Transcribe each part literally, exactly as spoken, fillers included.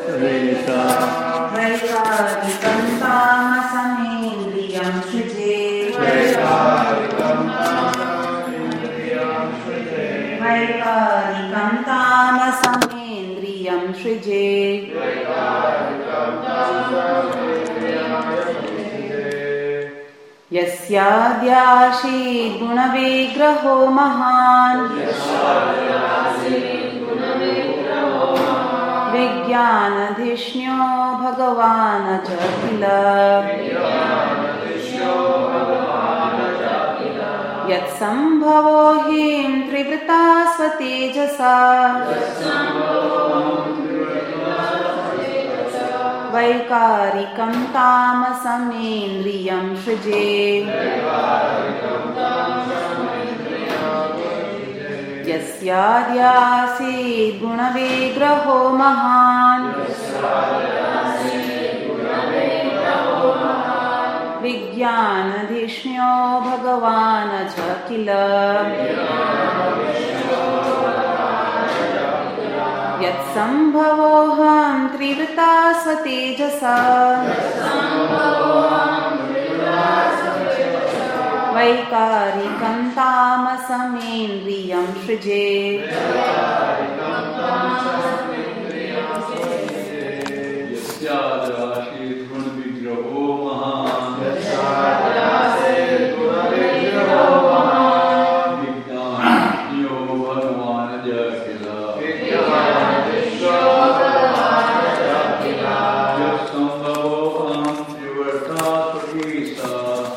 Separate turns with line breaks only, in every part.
वैकारिकं तामसमेन्द्रियं सृजे वैकारिकं तामसमेन्द्रियं सृजे यस्याद्यासीत् गुणविग्रहो महान् विज्ञानधिष्ण्यो भगवान् च किल यत्सम्भवो हि त्रिवृता स्वतेजसा वैकारिकं तामसमेन्द्रियं सृजे यस्याद्यासीत् गुणविग्रहो महान् विज्ञानधिष्ण्यो भगवान् च किल यत्सम्भवोऽहं त्रिवृता स्वतेजसा वैकारिकं तामसमेन्द्रियं सृजे
यस्याद्यासीत् गुणविग्रहो महान् विज्ञानधिष्ण्यो भगवान् च किल यत्सम्भवोऽहं त्रिवृता स्वतेजसा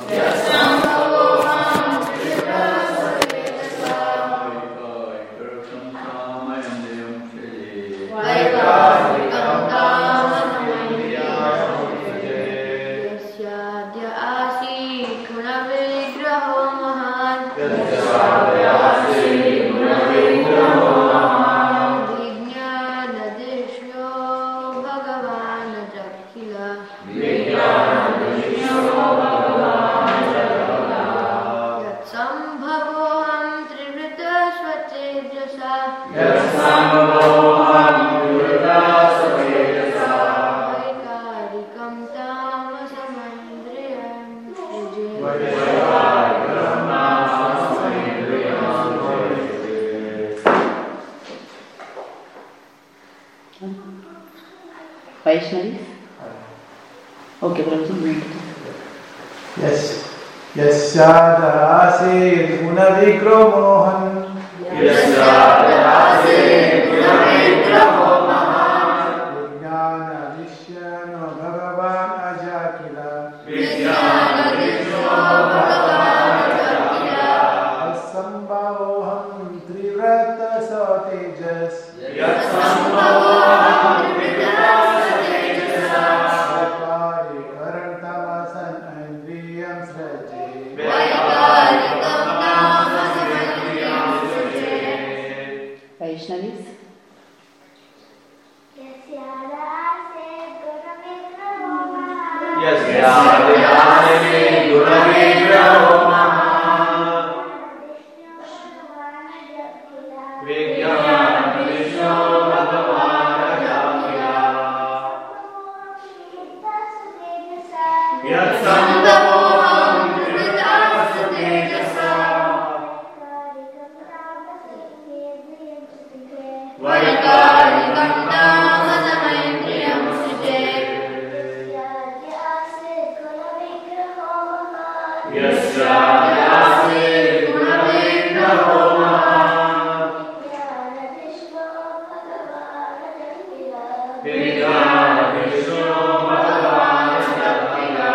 Vaishnavi? Okay, Prabhuji.
Yes. Yasyadaasit gunavigromohan. Yasyadaasit gunavigromohan. Vijnana vishyano bhagavan ajakila. Vijnana vishyano bhagavan ajakila. Yatsambhavoham trivrata satejas. Yatsambhavoham trivrata
Vaishnavis?
Yasyadaasit gunavigroho mahan Vijnanadishyo bhagavan ajakila Yatsambhavoham trivrata satejasa Vaikarikam tamasamaindriyam suje Yasyadaasit gunavigroho mahan Vijnanadishyo bhagavan ajakila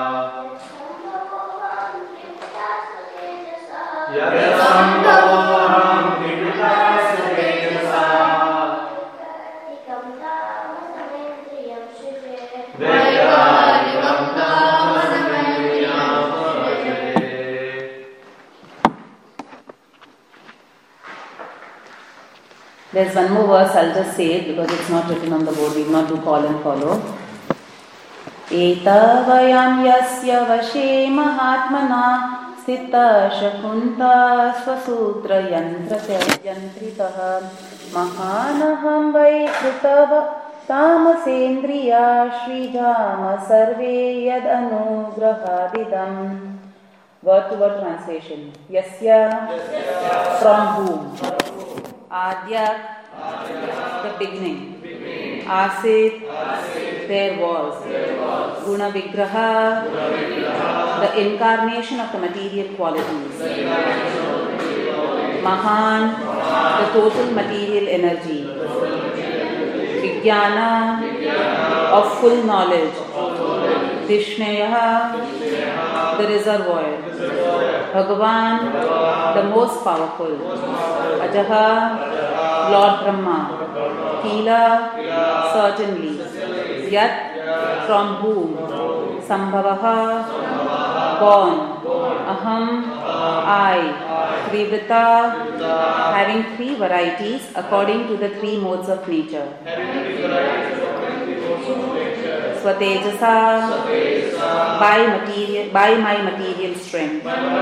Yatsambhavoham trivrata satejasa Vaikarikam tamasamaindriyam suje.
There's one more verse, I'll just say it because it's not written on the board, we will not do call and follow. Etavayam yasya vashe mahatmana Sthita shakunta swasutra yantrita yantritah Mahanaham vai krutava तामसेन्द्रिया Shridham survey यदनुग्रहादिदं. Word to word translation. Yasya, from whom. Adya, the beginning. Asit, there was. Guna Vigraha, the incarnation of the material qualities. Mahan, the total material energy. Vijnana, of full knowledge. Vishnaya, the reservoir. Bhagavan, the most powerful. Ajaha, Lord Brahma. Kila, certainly. Yat, from whom. Sambhavaha, born. Aham, I. Trivrita, having three varieties according to the three modes of nature. Swatejasa, by material, by my material strength.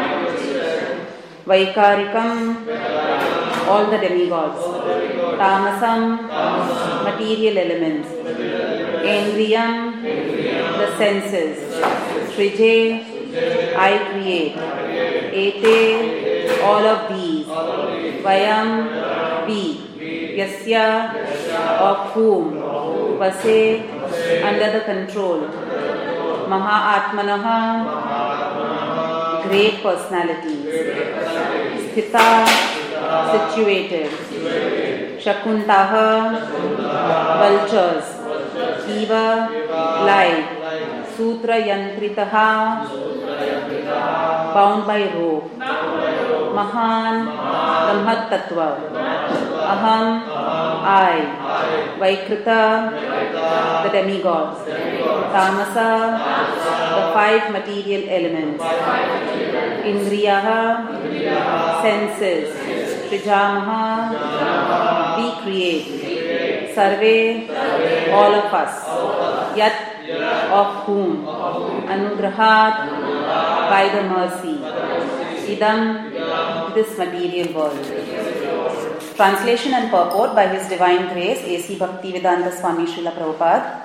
Vaikarikam, all the demigods. Tamasam, material elements. Endriyam, the senses. Trije, I create. Ete, all of these. Vayam, we. Yasya, of whom. Vase, under the control. Mahatmanaha, great personalities. Sthita, situated. Shakuntaha, vultures. Eva, like. Sutra yantritaha, bound by rope. Mahan, the Mahat Tattva. Aham, I. Vaikrita, the demigods. Tamasa, the five material elements. Indriyaha, senses. Trijamaha, we create. Sarve, all of us. Yat, of whom. Anugrahat, by the mercy. Idam, this material world. Translation and purport by His Divine Grace, A C Bhaktivedanta Swami Srila Prabhupada.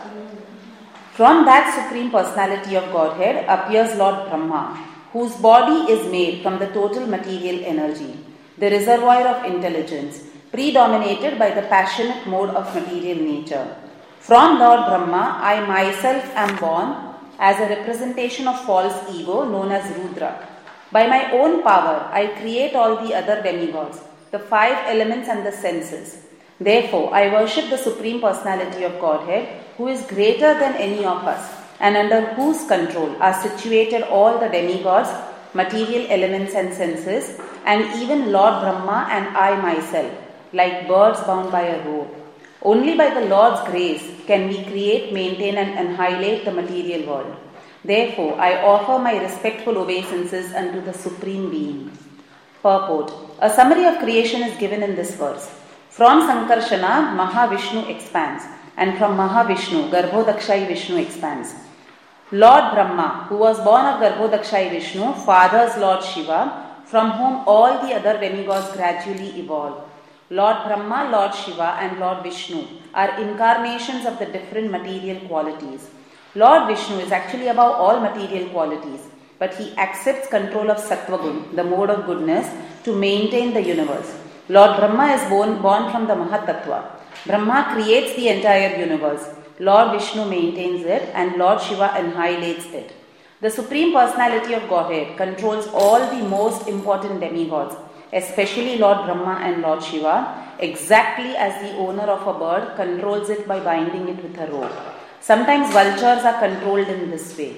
From that Supreme Personality of Godhead appears Lord Brahma, whose body is made from the total material energy, the reservoir of intelligence, predominated by the passionate mode of material nature. From Lord Brahma, I myself am born as a representation of false ego known as Rudra. By my own power, I create all the other demigods, the five elements and the senses. Therefore, I worship the Supreme Personality of Godhead, who is greater than any of us, and under whose control are situated all the demigods, material elements and senses, and even Lord Brahma and I myself, like birds bound by a rope. Only by the Lord's grace can we create, maintain and annihilate the material world. Therefore, I offer my respectful obeisances unto the Supreme Being. Purport. A summary of creation is given in this verse. From Sankarshana, Mahavishnu expands, and from Mahavishnu, Garbhodakshai Vishnu expands. Lord Brahma, who was born of Garbhodakshai Vishnu, fathers Lord Shiva, from whom all the other demigods gradually evolve. Lord Brahma, Lord Shiva and Lord Vishnu are incarnations of the different material qualities. Lord Vishnu is actually above all material qualities, but he accepts control of Sattvagun, the mode of goodness, to maintain the universe. Lord Brahma is born, born from the Mahat Tattva. Brahma creates the entire universe. Lord Vishnu maintains it and Lord Shiva annihilates it. The Supreme Personality of Godhead controls all the most important demigods, especially Lord Brahma and Lord Shiva, exactly as the owner of a bird controls it by binding it with a rope. Sometimes vultures are controlled in this way.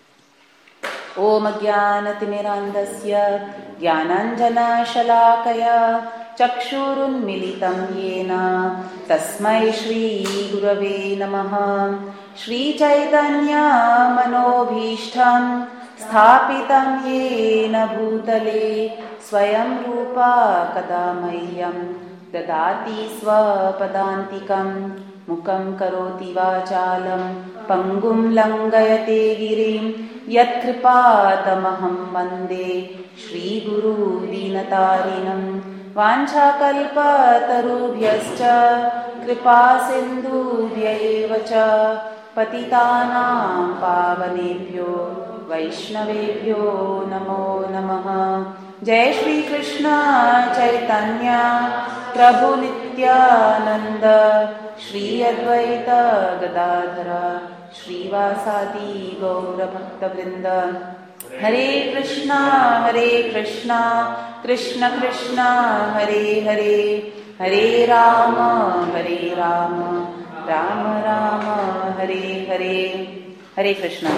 Om Jnanatimirandasya Jnananjana Shalakaya Chakshurun Militam Yena Tasmai Shri Gurave Namaha Shri Chaitanya Manobhishtam Sthapitam Yena Bhutale Swayam Rupa Kadamayyam Dadati Swapadantikam Mukam Karoti Vachalam Pangum Langayate Girim Yat Kripatamaham Vande Shri Guru Dinatarinam Vancha Kalpa Tarubhyascha कृपा सिन्धुभ्यैव च पतितानां पावनेभ्यो वैष्णवेभ्यो नमो नमः। जय श्री कृष्ण चैतन्य प्रभु नित्यानंद श्री अद्वैत गदाधर श्रीवासादि गौर भक्तवृंद। हरे कृष्णा हरे कृष्णा कृष्ण कृष्णा हरे हरे, हरे राम हरे Ram Ram Ram Hare Hare. Hare Krishna.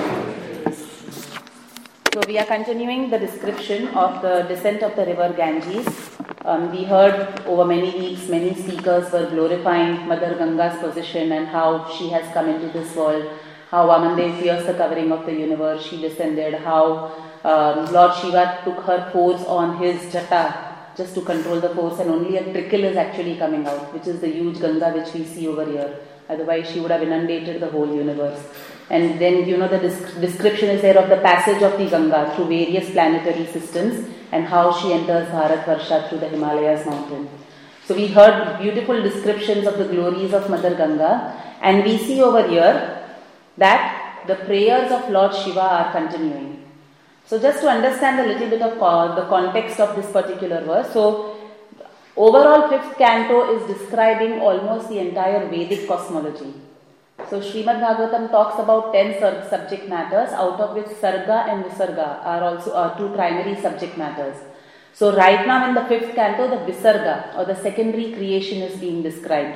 So we are continuing the description of the descent of the river Ganges. Um, we heard over many weeks, many speakers were glorifying Mother Ganga's position and how she has come into this world, how Vamandev pierced the covering of the universe, she descended, how um, Lord Shiva took her force on his jata just to control the force, and only a trickle is actually coming out, which is the huge Ganga which we see over here. Otherwise she would have inundated the whole universe. And then, you know, the disc- description is there of the passage of the Ganga through various planetary systems and how she enters Bharatvarsha through the Himalayas mountain. So we heard beautiful descriptions of the glories of Mother Ganga, and we see over here that the prayers of Lord Shiva are continuing. So just to understand a little bit of uh, the context of this particular verse, so overall fifth canto is describing almost the entire Vedic cosmology. So Srimad Bhagavatam talks about ten subject matters, out of which Sarga and Visarga are also uh, two primary subject matters. So right now in the fifth canto, the Visarga or the secondary creation is being described.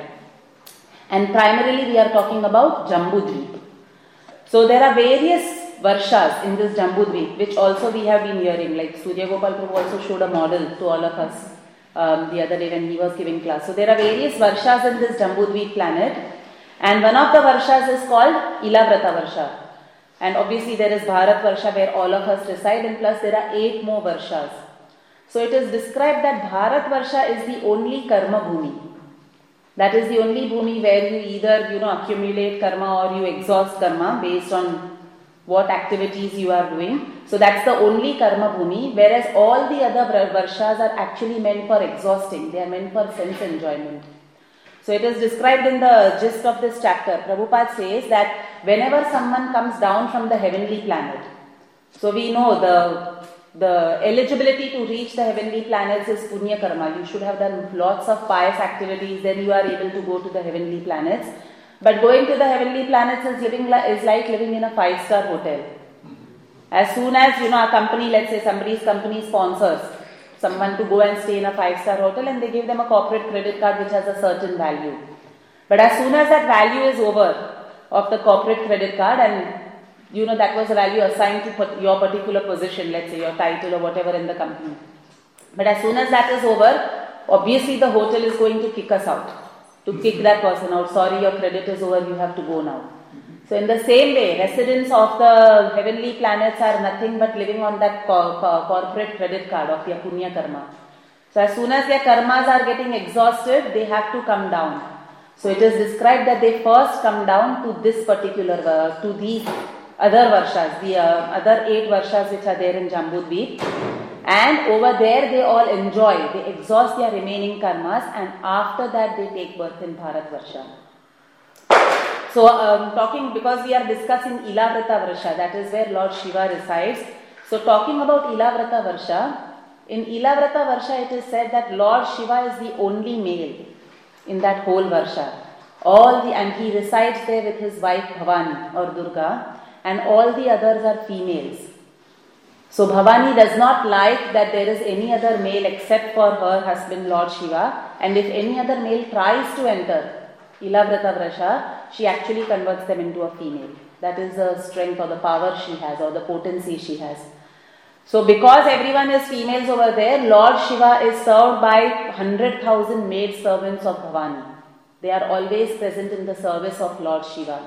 And primarily we are talking about Jambudvip. So there are various Varshas in this Jambudvip, which also we have been hearing, like Surya Gopal Prabhu also showed a model to all of us um, the other day when he was giving class. So there are various Varshas in this Jambudvip planet. And one of the Varshas is called Ilavrata Varsha. And obviously there is Bharat Varsha where all of us reside, and plus there are eight more Varshas. So it is described that Bharat Varsha is the only Karma Bhumi. That is the only Bhumi where you either, you know, accumulate Karma or you exhaust Karma based on what activities you are doing. So that's the only Karma Bhumi, whereas all the other Varshas are actually meant for exhausting. They are meant for sense enjoyment. So it is described in the gist of this chapter. Prabhupada says that whenever someone comes down from the heavenly planet, so we know the, the eligibility to reach the heavenly planets is Punya Karma. You should have done lots of pious activities, then you are able to go to the heavenly planets. But going to the heavenly planets is, living li- is like living in a five-star hotel. As soon as, you know, a company, let's say somebody's company sponsors someone to go and stay in a five-star hotel, and they give them a corporate credit card which has a certain value. But as soon as that value is over of the corporate credit card, and you know that was a value assigned to your particular position, let's say your title or whatever in the company. But as soon as that is over, obviously the hotel is going to kick us out, to kick that person out. Sorry, your credit is over, you have to go now. So in the same way, residents of the heavenly planets are nothing but living on that co- co- corporate credit card of their punya karma. So as soon as their karmas are getting exhausted, they have to come down. So it is described that they first come down to this particular, uh, to these other varshas, the uh, other eight varshas which are there in Jambudvip. And over there they all enjoy, they exhaust their remaining karmas, and after that they take birth in Bharat Varsha. So, um, talking, because we are discussing Ilavrata Varsha, that is where Lord Shiva resides. So, talking about Ilavrata Varsha, in Ilavrata Varsha it is said that Lord Shiva is the only male in that whole Varsha. All the, and he resides there with his wife Bhavani or Durga, and all the others are females. So, Bhavani does not like that there is any other male except for her husband Lord Shiva, and if any other male tries to enter Ilavrata Varsha, she actually converts them into a female. That is the strength or the power she has or the potency she has. So because everyone is females over there, Lord Shiva is served by one hundred thousand maid servants of Bhavani. They are always present in the service of Lord Shiva.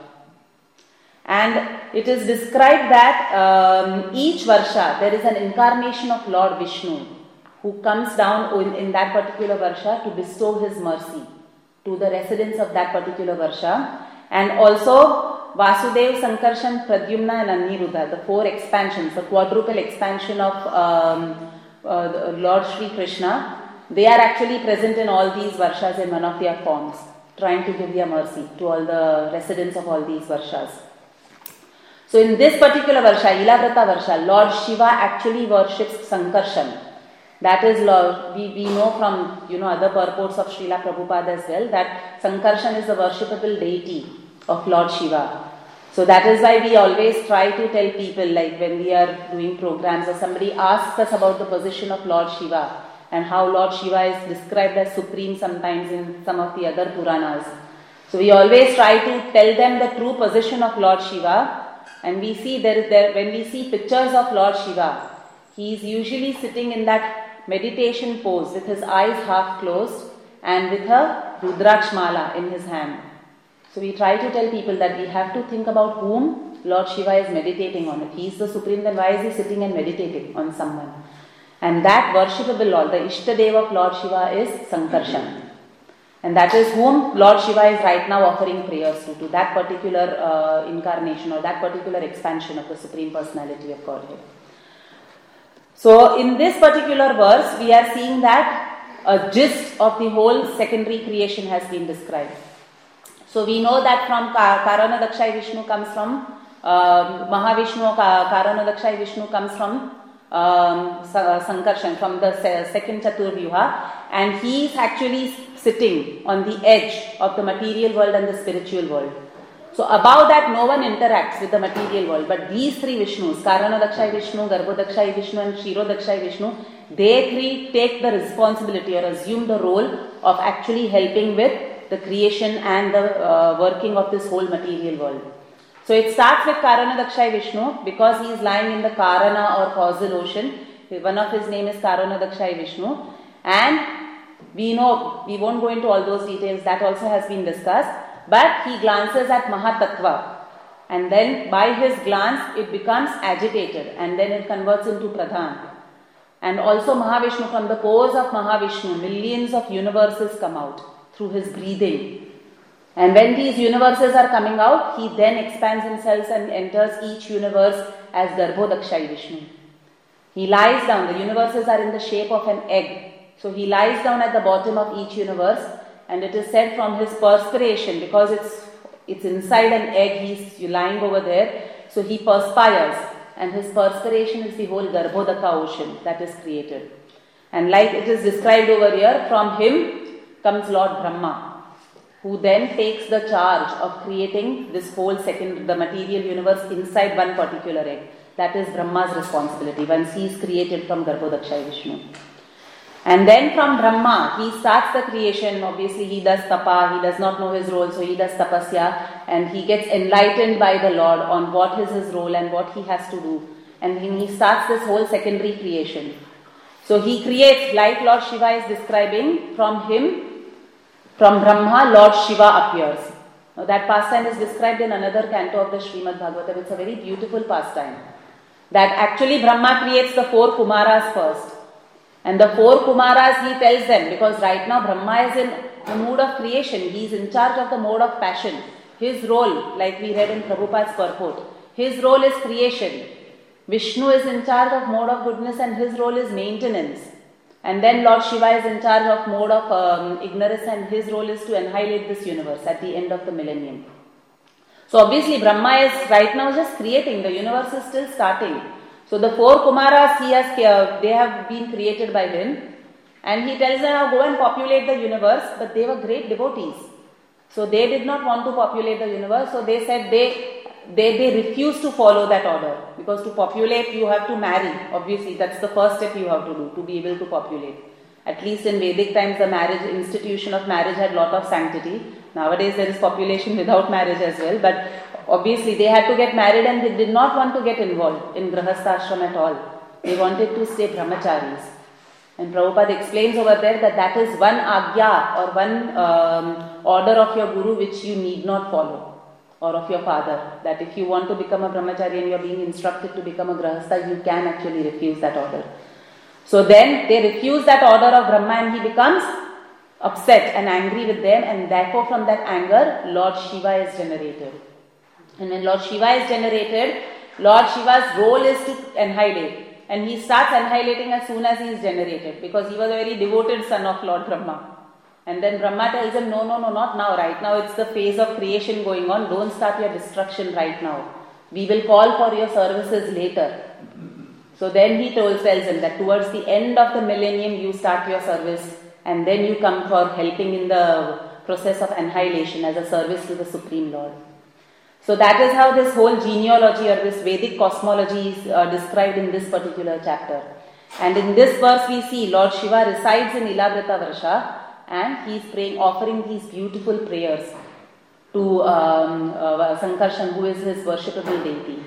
And it is described that um, each Varsha, there is an incarnation of Lord Vishnu who comes down in, in that particular Varsha to bestow his mercy to the residents of that particular Varsha. And also Vasudev, Sankarshan, Pradyumna and Aniruddha, the four expansions, the quadruple expansion of um, uh, Lord Sri Krishna, they are actually present in all these Varshas in one of their forms. trying to give their mercy to all the residents of all these Varshas. So in this particular Varsha, Ilavrata Varsha, Lord Shiva actually worships Sankarshan. That is, Lord, we, we know from you know other purports of Srila Prabhupada as well that Sankarshan is the worshipable deity of Lord Shiva. So that is why we always try to tell people, like when we are doing programs or somebody asks us about the position of Lord Shiva and how Lord Shiva is described as supreme sometimes in some of the other Puranas. So we always try to tell them the true position of Lord Shiva. And we see there is there when we see pictures of Lord Shiva, he is usually sitting in that meditation pose with his eyes half closed and with a Rudraksh mala in his hand. So we try to tell people that we have to think about whom Lord Shiva is meditating on. If he is the supreme, then why is he sitting and meditating on someone? And that worshipable Lord, the Ishtadev of Lord Shiva is Sankarshan. And that is whom Lord Shiva is right now offering prayers to, to that particular uh, incarnation or that particular expansion of the Supreme Personality of Godhead. So in this particular verse, we are seeing that a gist of the whole secondary creation has been described. So we know that from Karanadakshay Vishnu comes from uh, Mahavishnu, Karanadakshay Vishnu comes from um, Sankarshan, from the second Chaturvyuha, and he is actually sitting on the edge of the material world and the spiritual world. So above that no one interacts with the material world, but these three Vishnus, Karanadakshay Vishnu, Garbhodakshay Vishnu and Kshirodakshay Vishnu, they three take the responsibility or assume the role of actually helping with the creation and the uh, working of this whole material world. So it starts with Karanadakshay Vishnu because he is lying in the Karana or causal ocean. One of his name is Karanadakshay Vishnu, and we know, we won't go into all those details, that also has been discussed, but he glances at Mahatattva, and then by his glance it becomes agitated and then it converts into Pradhan. And also Mahavishnu, from the pores of Mahavishnu, millions of universes come out through his breathing. And when these universes are coming out, he then expands himself and enters each universe as Garbhodakshay Vishnu. He lies down, the universes are in the shape of an egg. So he lies down at the bottom of each universe, and it is said from his perspiration, because it's it's inside an egg, he's lying over there, so he perspires, and his perspiration is the whole Garbhodaka ocean that is created. And like it is described over here, from him comes Lord Brahma, who then takes the charge of creating this whole second, the material universe inside one particular egg. That is Brahma's responsibility once he is created from Garbhodakshay Vishnu. And then from Brahma, he starts the creation. Obviously, he does tapa, he does not know his role, so he does tapasya, and he gets enlightened by the Lord on what is his role and what he has to do. And he starts this whole secondary creation. So he creates, like Lord Shiva is describing, from him, from Brahma, Lord Shiva appears. Now that pastime is described in another canto of the Srimad Bhagavatam. It's a very beautiful pastime. That actually Brahma creates the four Kumaras first. And the four Kumaras, he tells them, because right now Brahma is in the mood of creation. He is in charge of the mode of passion. His role, like we read in Prabhupada's purport, his role is creation. Vishnu is in charge of mode of goodness and his role is maintenance. And then Lord Shiva is in charge of mode of um, ignorance and his role is to annihilate this universe at the end of the millennium. So obviously Brahma is right now just creating. The universe is still starting. So the four Kumaras, he has, uh, they have been created by him, and he tells them, now go and populate the universe, but they were great devotees. So they did not want to populate the universe, so they said they, they, they refused to follow that order, because to populate you have to marry. Obviously that's the first step you have to do, to be able to populate. At least in Vedic times the marriage, institution of marriage had lot of sanctity. Nowadays there is population without marriage as well, but obviously they had to get married and they did not want to get involved in Grahastha ashram at all. They wanted to stay brahmacharis. And Prabhupada explains over there that that is one agya or one um, order of your guru which you need not follow, or of your father. That if you want to become a brahmachari and you are being instructed to become a Grahastha, you can actually refuse that order. So then they refuse that order of Brahma and he becomes upset and angry with them, and therefore from that anger Lord Shiva is generated. And when Lord Shiva is generated, Lord Shiva's role is to annihilate. And he starts annihilating as soon as he is generated, because he was a very devoted son of Lord Brahma. And then Brahma tells him, no, no, no, not now. Right now it's the phase of creation going on. Don't start your destruction right now. We will call for your services later. So then he tells, tells him that towards the end of the millennium you start your service and then you come for helping in the process of annihilation as a service to the Supreme Lord. So that is how this whole genealogy or this Vedic cosmology is uh, described in this particular chapter. And in this verse we see Lord Shiva resides in Ilavrita Varsha and he is praying, offering these beautiful prayers to um, uh, Sankarshan, who is his worshipable deity.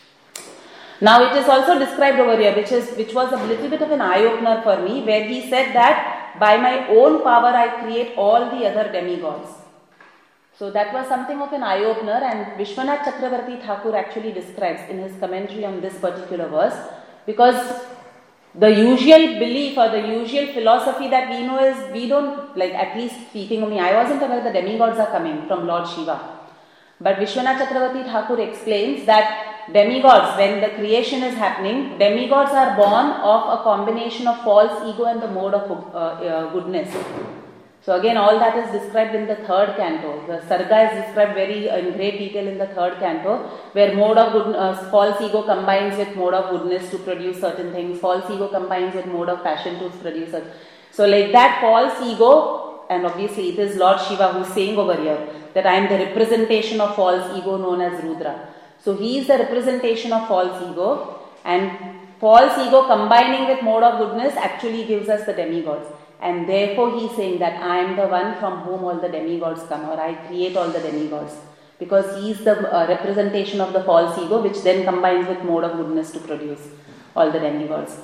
Now it is also described over here, which is which was a little bit of an eye-opener for me, where he said that by my own power I create all the other demigods. So that was something of an eye-opener, and Vishwanath Chakravarti Thakur actually describes in his commentary on this particular verse, because the usual belief or the usual philosophy that we know is, we don't, like at least speaking of me, I wasn't aware the demigods are coming from Lord Shiva. But Vishwanath Chakravarti Thakur explains that demigods, when the creation is happening, demigods are born of a combination of false ego and the mode of uh, uh, goodness. So again, all that is described in the third canto. The Sarga is described very uh, in great detail in the third canto, where mode of good, uh, false ego combines with mode of goodness to produce certain things. False ego combines with mode of passion to produce certain. So like that false ego, and obviously it is Lord Shiva who is saying over here that I am the representation of false ego known as Rudra. So he is the representation of false ego, and false ego combining with mode of goodness actually gives us the demigods. And therefore he is saying that I am the one from whom all the demigods come, or I create all the demigods. Because he is the uh, representation of the false ego, which then combines with mode of goodness to produce all the demigods.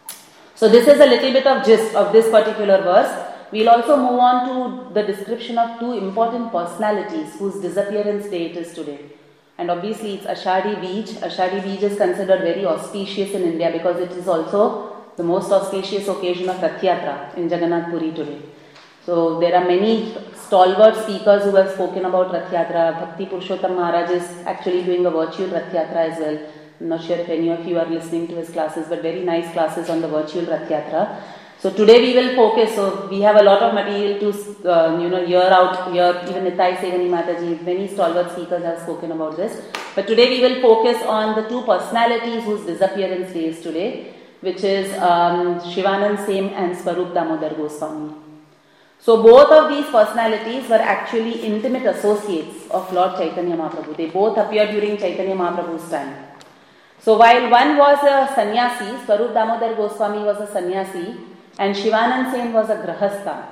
So this is a little bit of gist of this particular verse. We'll also move on to the description of two important personalities whose disappearance day it is today. And obviously it's Ashadhi Bij. Ashadhi Bij is considered very auspicious in India because it is also the most auspicious occasion of Rath Yatra in Jagannath Puri today. So there are many stalwart speakers who have spoken about Rath Yatra. Bhakti Purushottam Maharaj is actually doing a virtual Rath Yatra as well. I'm not sure if any of you are listening to his classes, but very nice classes on the virtual Rath Yatra. So today we will focus, so we have a lot of material to uh, you know, hear out here. Even Nitai Sevani Mataji, many stalwart speakers have spoken about this. But today we will focus on the two personalities whose disappearance day is today, which is um, Shivanand Sem and Swarup Damodar Goswami. So both of these personalities were actually intimate associates of Lord Chaitanya Mahaprabhu. They both appeared during Chaitanya Mahaprabhu's time. So while one was a sannyasi, Swarup Damodar Goswami was a sannyasi, and Shivanand Sen was a grahastha.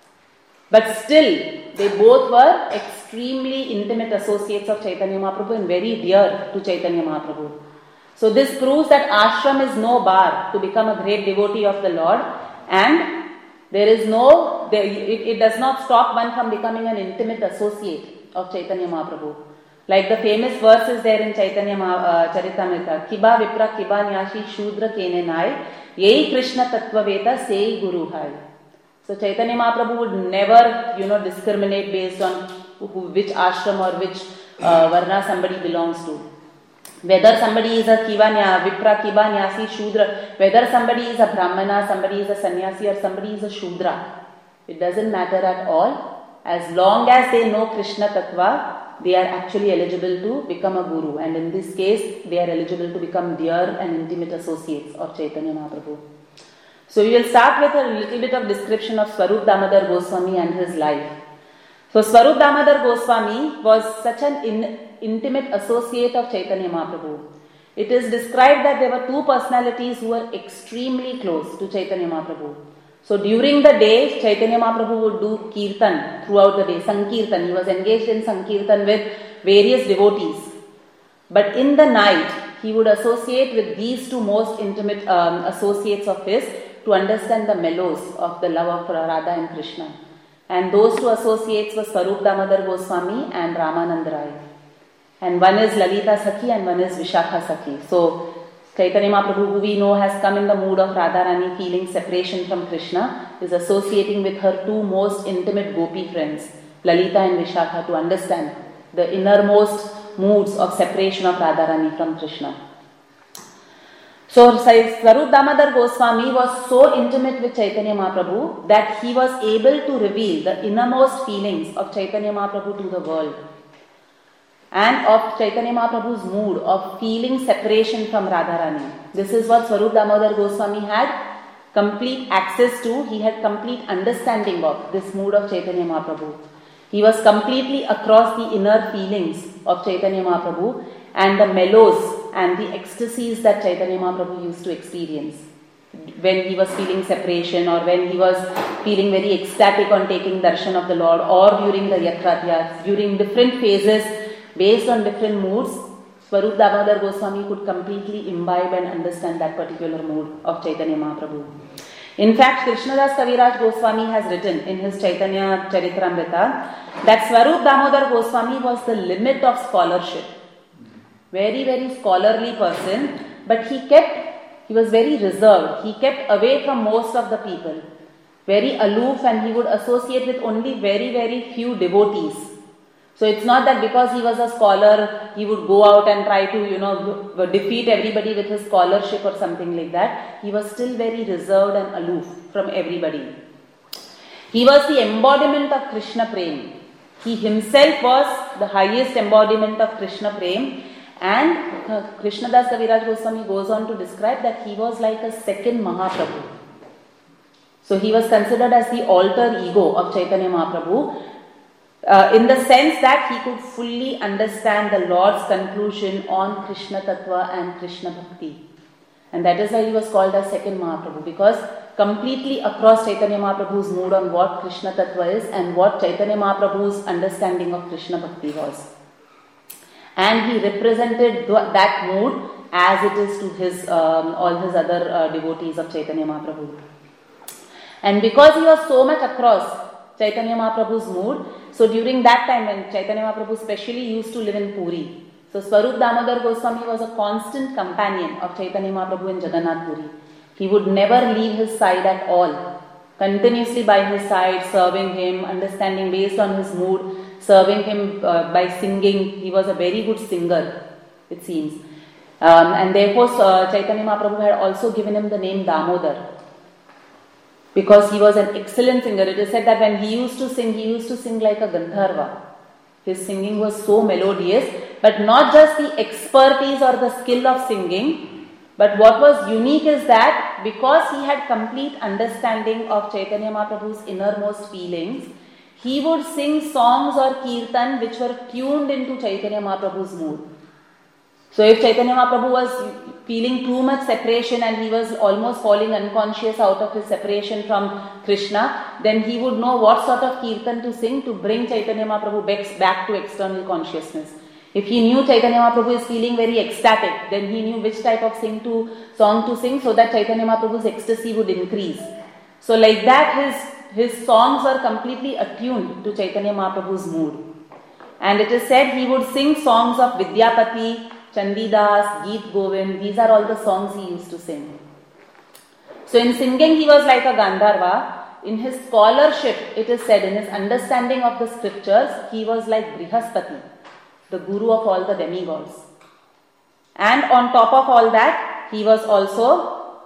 But still, they both were extremely intimate associates of Chaitanya Mahaprabhu and very dear to Chaitanya Mahaprabhu. So this proves that ashram is no bar to become a great devotee of the Lord, and there is no, there, it, it does not stop one from becoming an intimate associate of Chaitanya Mahaprabhu. Like the famous verse is there in Chaitanya uh, Charitamrita, Kiba Vipra Kiba Nyashi Shudra Kene Nai, Yei Krishna Tattvaveta Sei Guru Hai. So Chaitanya Mahaprabhu would never, you know, discriminate based on who, which ashram or which uh, varna somebody belongs to. Whether somebody is a Kiva, Vipra, Kiba, Nyasi, Shudra, whether somebody is a Brahmana, somebody is a sannyasi, or somebody is a Shudra, it doesn't matter at all. As long as they know Krishna Tattva, they are actually eligible to become a guru, and in this case, they are eligible to become dear and intimate associates of Chaitanya Mahaprabhu. So we will start with a little bit of description of Swarup Damodar Goswami and his life. So Swarup Damodar Goswami was such an in, intimate associate of Chaitanya Mahaprabhu. It is described that there were two personalities who were extremely close to Chaitanya Mahaprabhu. So during the day, Chaitanya Mahaprabhu would do kirtan throughout the day, Sankirtan. He was engaged in Sankirtan with various devotees. But in the night, he would associate with these two most intimate um, associates of his to understand the mellows of the love of Radha and Krishna. And those two associates were Swarup Damodar Goswami and Ramanand Rai. And one is Lalita Sakhi and one is Vishakha Sakhi. So Chaitanya Mahaprabhu, who we know has come in the mood of Radharani, feeling separation from Krishna, is associating with her two most intimate gopi friends, Lalita and Vishakha, to understand the innermost moods of separation of Radharani from Krishna. So Swarup Damodar Goswami was so intimate with Chaitanya Mahaprabhu that he was able to reveal the innermost feelings of Chaitanya Mahaprabhu to the world, and of Chaitanya Mahaprabhu's mood of feeling separation from Radharani. This is what Swarup Damodar Goswami had complete access to. He had complete understanding of this mood of Chaitanya Mahaprabhu. He was completely across the inner feelings of Chaitanya Mahaprabhu and the mellows and the ecstasies that Chaitanya Mahaprabhu used to experience when he was feeling separation, or when he was feeling very ecstatic on taking darshan of the Lord, or during the Yatratyas, during different phases based on different moods. Swarup Damodar Goswami could completely imbibe and understand that particular mood of Chaitanya Mahaprabhu. In fact, Krishnadas Kaviraj Goswami has written in his Chaitanya Charitamrita that Swarup Damodar Goswami was the limit of scholarship. Very, very scholarly person, but he kept, he was very reserved. He kept away from most of the people, very aloof, and he would associate with only very, very few devotees. So it's not that because he was a scholar, he would go out and try to, you know, defeat everybody with his scholarship or something like that. He was still very reserved and aloof from everybody. He was the embodiment of Krishna Prem. He himself was the highest embodiment of Krishna Prem. And Krishnadas Kaviraj Goswami goes on to describe that he was like a second Mahaprabhu. So he was considered as the alter ego of Chaitanya Mahaprabhu, uh, in the sense that he could fully understand the Lord's conclusion on Krishna Tattva and Krishna Bhakti. And that is why he was called as second Mahaprabhu, because completely across Chaitanya Mahaprabhu's mood on what Krishna Tattva is and what Chaitanya Mahaprabhu's understanding of Krishna Bhakti was. And he represented that mood as it is to his um, all his other uh, devotees of Chaitanya Mahaprabhu. And because he was so much across Chaitanya Mahaprabhu's mood, so during that time when Chaitanya Mahaprabhu specially used to live in Puri, so Swarup Damodar Goswami was a constant companion of Chaitanya Mahaprabhu in Jagannath Puri. He would never leave his side at all, continuously by his side, serving him, understanding based on his mood, serving him uh, by singing. He was a very good singer, it seems. Um, and therefore uh, Chaitanya Mahaprabhu had also given him the name Damodar, because he was an excellent singer. It is said that when he used to sing, he used to sing like a Gandharva. His singing was so melodious, but not just the expertise or the skill of singing, but what was unique is that because he had complete understanding of Chaitanya Mahaprabhu's innermost feelings, he would sing songs or kirtan which were tuned into Chaitanya Mahaprabhu's mood. So if Chaitanya Mahaprabhu was feeling too much separation and he was almost falling unconscious out of his separation from Krishna, then he would know what sort of kirtan to sing to bring Chaitanya Mahaprabhu back to external consciousness. If he knew Chaitanya Mahaprabhu is feeling very ecstatic, then he knew which type of sing to, song to sing so that Chaitanya Mahaprabhu's ecstasy would increase. So like that his, his songs were completely attuned to Chaitanya Mahaprabhu's mood. And it is said he would sing songs of Vidyapati, Chandidas, Geet Govind. These are all the songs he used to sing. So in singing he was like a Gandharva. In his scholarship, it is said, in his understanding of the scriptures, he was like Brihaspati, the guru of all the demigods. And on top of all that, he was also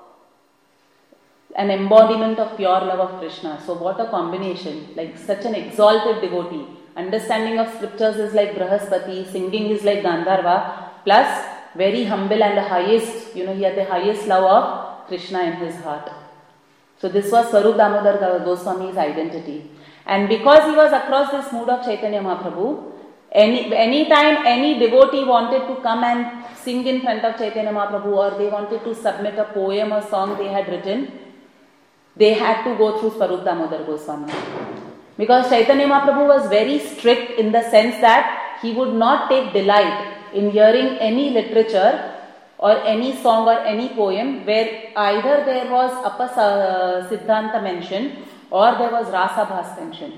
an embodiment of pure love of Krishna. So what a combination, like such an exalted devotee. Understanding of scriptures is like Brihaspati, singing is like Gandharva, plus very humble and the highest, you know, he had the highest love of Krishna in his heart. So this was Swarup Damodar Goswami's identity. And because he was across this mood of Chaitanya Mahaprabhu, any any time any devotee wanted to come and sing in front of Chaitanya Mahaprabhu, or they wanted to submit a poem or song they had written, they had to go through Swarup Damodar Goswami. Because Chaitanya Mahaprabhu was very strict in the sense that he would not take delight in hearing any literature or any song or any poem where either there was Apa Siddhanta mentioned or there was Rasa Bhas mentioned.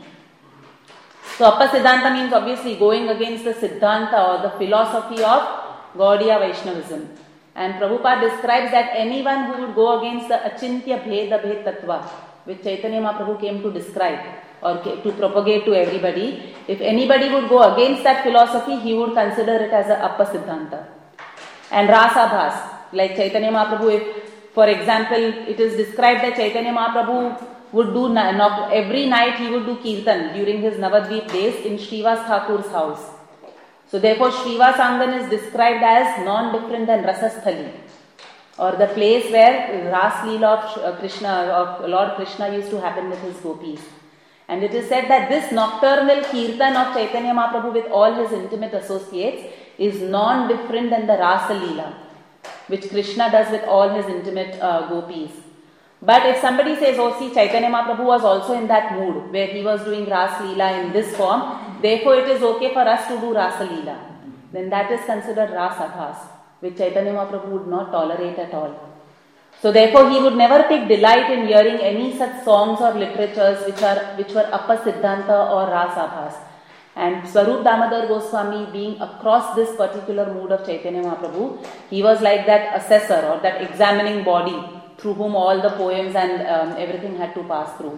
So Apa Siddhanta means obviously going against the Siddhanta or the philosophy of Gaudiya Vaishnavism. And Prabhupada describes that anyone who would go against the Achintya Bheda Bhed Tattva, which Chaitanya Mahaprabhu came to describe or to propagate to everybody, if anybody would go against that philosophy, he would consider it as a Apa Siddhanta. And Rasa Bhas, Like Chaitanya Mahaprabhu, if, for example, it is described that Chaitanya Mahaprabhu would do, every night he would do Kirtan during his Navadvip days in Srivas Thakur's house. So therefore Srivas Angan is described as non-different than Rasasthali, or the place where Ras Leela of Krishna, of Lord Krishna used to happen with his gopis. And it is said that this nocturnal Kirtan of Chaitanya Mahaprabhu with all his intimate associates is non-different than the Rasa Leela, which Krishna does with all his intimate uh, gopis. But if somebody says, oh see, Chaitanya Mahaprabhu was also in that mood where he was doing Ras Leela in this form, therefore it is okay for us to do Rasa Leela, then that is considered Ras Abhas, which Chaitanya Mahaprabhu would not tolerate at all. So therefore he would never take delight in hearing any such songs or literatures which are which were Apa Siddhanta or Ras Abhas. And Swarup Damodar Goswami, being across this particular mood of Chaitanya Mahaprabhu, he was like that assessor or that examining body through whom all the poems and um, everything had to pass through.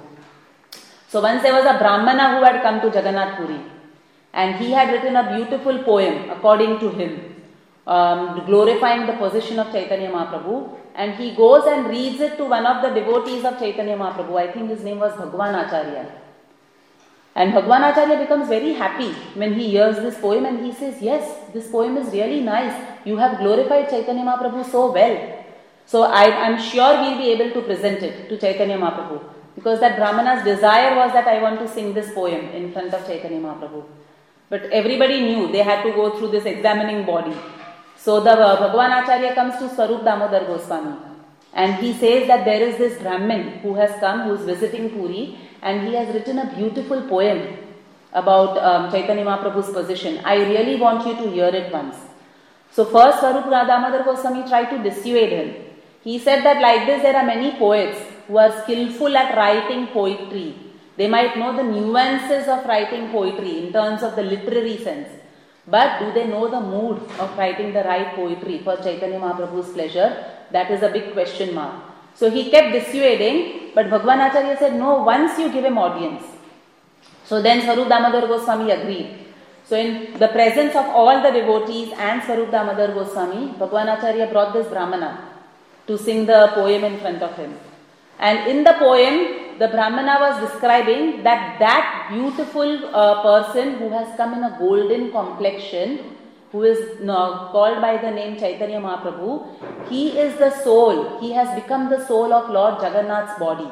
So once there was a Brahmana who had come to Jagannath Puri, and he had written a beautiful poem according to him, um, glorifying the position of Chaitanya Mahaprabhu, and he goes and reads it to one of the devotees of Chaitanya Mahaprabhu. I think his name was Bhagwan Acharya. And Bhagwan Acharya becomes very happy when he hears this poem, and he says, yes, this poem is really nice. You have glorified Chaitanya Mahaprabhu so well. So I am sure we will be able to present it to Chaitanya Mahaprabhu, because that Brahmana's desire was that I want to sing this poem in front of Chaitanya Mahaprabhu. But everybody knew they had to go through this examining body. So the uh, Bhagwan Acharya comes to Swarup Damodar Goswami, and he says that there is this Brahmin who has come, who is visiting Puri, and he has written a beautiful poem about um, Chaitanya Mahaprabhu's position. I really want you to hear it once. So first Swarup Damodar Goswami tried to dissuade him. He said that like this there are many poets who are skillful at writing poetry. They might know the nuances of writing poetry in terms of the literary sense. But do they know the mood of writing the right poetry for Chaitanya Mahaprabhu's pleasure? That is a big question mark. So he kept dissuading, but Bhagwan Acharya said, no, once you give him audience. So then Swarup Damodar Goswami agreed. So in the presence of all the devotees and Swarup Damodar Goswami, Bhagwan Acharya brought this Brahmana to sing the poem in front of him. And in the poem, the Brahmana was describing that that beautiful uh, person who has come in a golden complexion, who is uh, called by the name Chaitanya Mahaprabhu, he is the soul. He has become the soul of Lord Jagannath's body.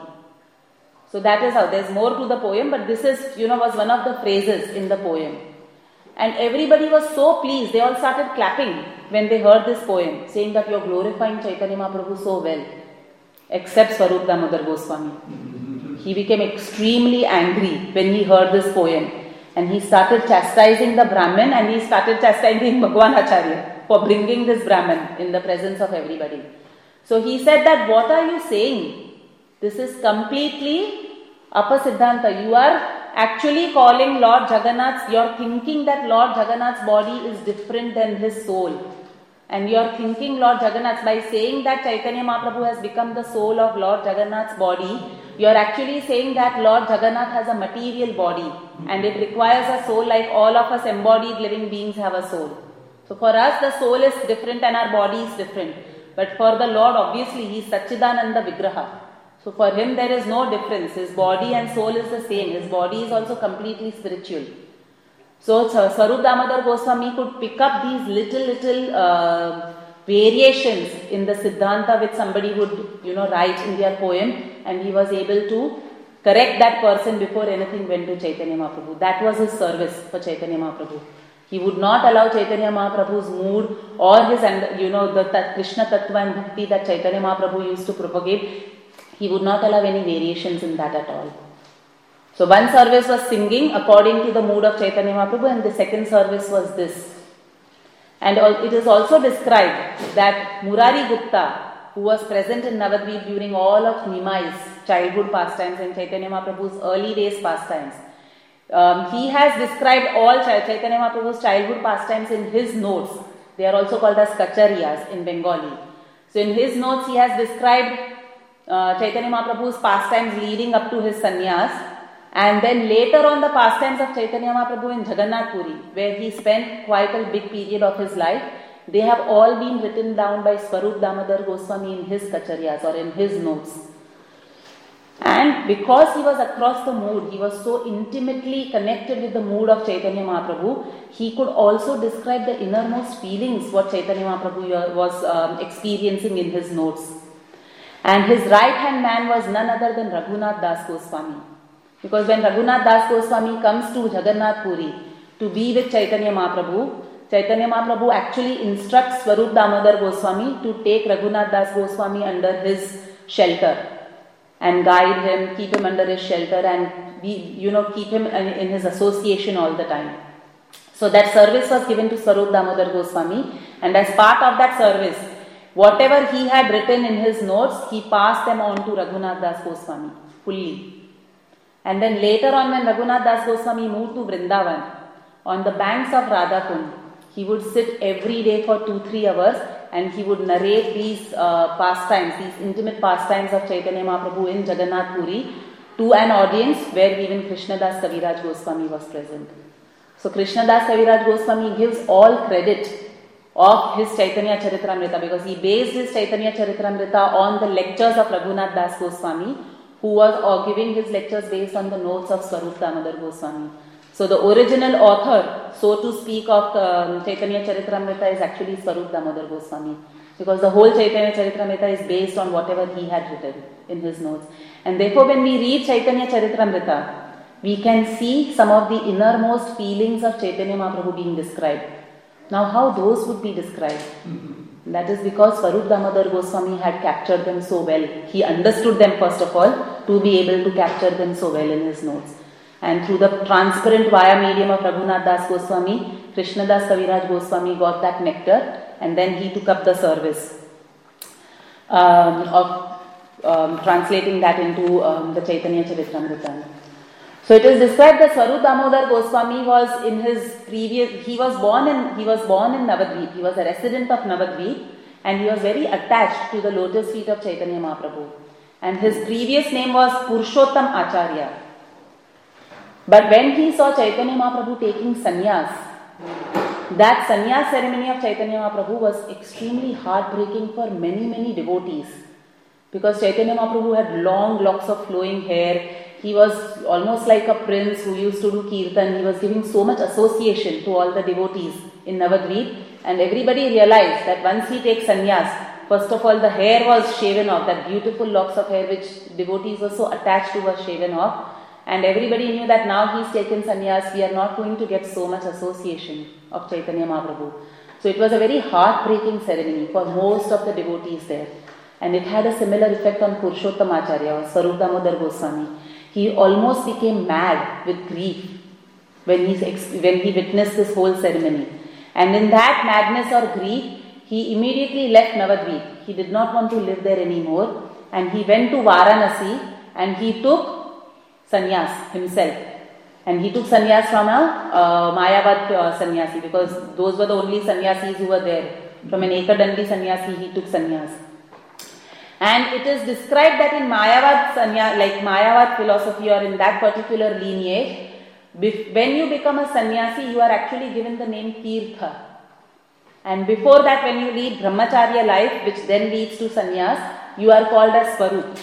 So that is how, there's more to the poem, but this is, you know, was one of the phrases in the poem. And everybody was so pleased, they all started clapping when they heard this poem, saying that you are glorifying Chaitanya Mahaprabhu so well, except Swarup Damodar Goswami. He became extremely angry when he heard this poem, and he started chastising the Brahmin, and he started chastising Bhagwan Acharya for bringing this Brahmin in the presence of everybody. So he said that, what are you saying? This is completely Apa Siddhanta. You are actually calling Lord Jagannath's, you are thinking that Lord Jagannath's body is different than his soul. And you are thinking Lord Jagannath, by saying that Chaitanya Mahaprabhu has become the soul of Lord Jagannath's body, you are actually saying that Lord Jagannath has a material body and it requires a soul like all of us embodied living beings have a soul. So for us the soul is different and our body is different. But for the Lord, obviously he is Satchidananda Vigraha. So for him there is no difference. His body and soul is the same. His body is also completely spiritual. So Swarup Damodar Goswami could pick up these little, little uh, variations in the Siddhanta which somebody would, you know, write in their poem, and he was able to correct that person before anything went to Chaitanya Mahaprabhu. That was his service for Chaitanya Mahaprabhu. He would not allow Chaitanya Mahaprabhu's mood or his, you know, the Krishna Tattva and Bhakti that Chaitanya Mahaprabhu used to propagate. He would not allow any variations in that at all. So one service was singing according to the mood of Chaitanya Mahaprabhu, and the second service was this. And it is also described that Murari Gupta, who was present in Navadvip during all of Nimai's childhood pastimes and Chaitanya Mahaprabhu's early days pastimes, um, he has described all Chaitanya Mahaprabhu's childhood pastimes in his notes. They are also called as Kachariyas in Bengali. So in his notes he has described uh, Chaitanya Mahaprabhu's pastimes leading up to his sannyas, and then later on the pastimes of Chaitanya Mahaprabhu in Jagannath Puri, where he spent quite a big period of his life. they have all been written down by Swarup Damodar Goswami in his Kacharyas or in his notes. And because he was across the mood, he was so intimately connected with the mood of Chaitanya Mahaprabhu, he could also describe the innermost feelings what Chaitanya Mahaprabhu was um, experiencing in his notes. And his right hand man was none other than Raghunath Das Goswami. Because when Raghunath Das Goswami comes to Jagannath Puri to be with Chaitanya Mahaprabhu, Chaitanya Mahaprabhu actually instructs Swarup Damodar Goswami to take Raghunath Das Goswami under his shelter and guide him, keep him under his shelter and be, you know, keep him in his association all the time. So that service was given to Swarup Damodar Goswami, and as part of that service, whatever he had written in his notes, he passed them on to Raghunath Das Goswami fully. And then later on, when Raghunath Das Goswami moved to Vrindavan, on the banks of Radhakund, he would sit every day for two, three hours and he would narrate these uh, pastimes, these intimate pastimes of Chaitanya Mahaprabhu in Jagannath Puri to an audience where even Krishnadas Kaviraj Goswami was present. So Krishnadas Kaviraj Goswami gives all credit of his Chaitanya Charitamrita because he based his Chaitanya Charitamrita on the lectures of Raghunath Das Goswami, who was uh, giving his lectures based on the notes of Swarup Damodar Goswami. So the original author, so to speak, of um, Chaitanya Charitamrita is actually Swarup Damodar Goswami, because the whole Chaitanya Charitamrita is based on whatever he had written in his notes. And therefore when we read Chaitanya Charitamrita, we can see some of the innermost feelings of Chaitanya Mahaprabhu being described. Now how those would be described? Mm-hmm. That is because Swarup Damodar Goswami had captured them so well. He understood them first of all to be able to capture them so well in his notes. And through the transparent via medium of Raghunath Das Goswami, Krishnadas Kaviraj Goswami got that nectar and then he took up the service um, of um, translating that into um, the Chaitanya Charitamrita. So it is described that Swarup Damodar Goswami was in his previous, he was born in, he was born in Navadvip, he was a resident of Navadvip and he was very attached to the lotus feet of Chaitanya Mahaprabhu. And his previous name was Purushottam Acharya. But when he saw Chaitanya Mahaprabhu taking sannyas, that sannyas ceremony of Chaitanya Mahaprabhu was extremely heartbreaking for many, many devotees. Because Chaitanya Mahaprabhu had long locks of flowing hair. He was almost like a prince who used to do kirtan. He was giving so much association to all the devotees in Navadvip. And everybody realized that once he takes sannyas, first of all the hair was shaven off. That beautiful locks of hair which devotees were so attached to was shaven off. And everybody knew that now he's taken sannyas, we are not going to get so much association of Chaitanya Mahaprabhu. So it was a very heartbreaking ceremony for most of the devotees there. And it had a similar effect on Purushottam Acharya or Swarup Damodar Goswami. He almost became mad with grief when he, when he witnessed this whole ceremony. And in that madness or grief, he immediately left Navadvip. He did not want to live there anymore. And he went to Varanasi and he took sannyas himself. And he took sannyas from a uh, Mayavad uh, sannyasi, because those were the only sannyasis who were there. From an Ekadandi sannyasi, he took sannyas. And it is described that in Mayavad sanya, like Mayavad philosophy or in that particular lineage, when you become a sannyasi, you are actually given the name Tirtha. And before that, when you lead Brahmacharya life, which then leads to sannyas, you are called as Swarup.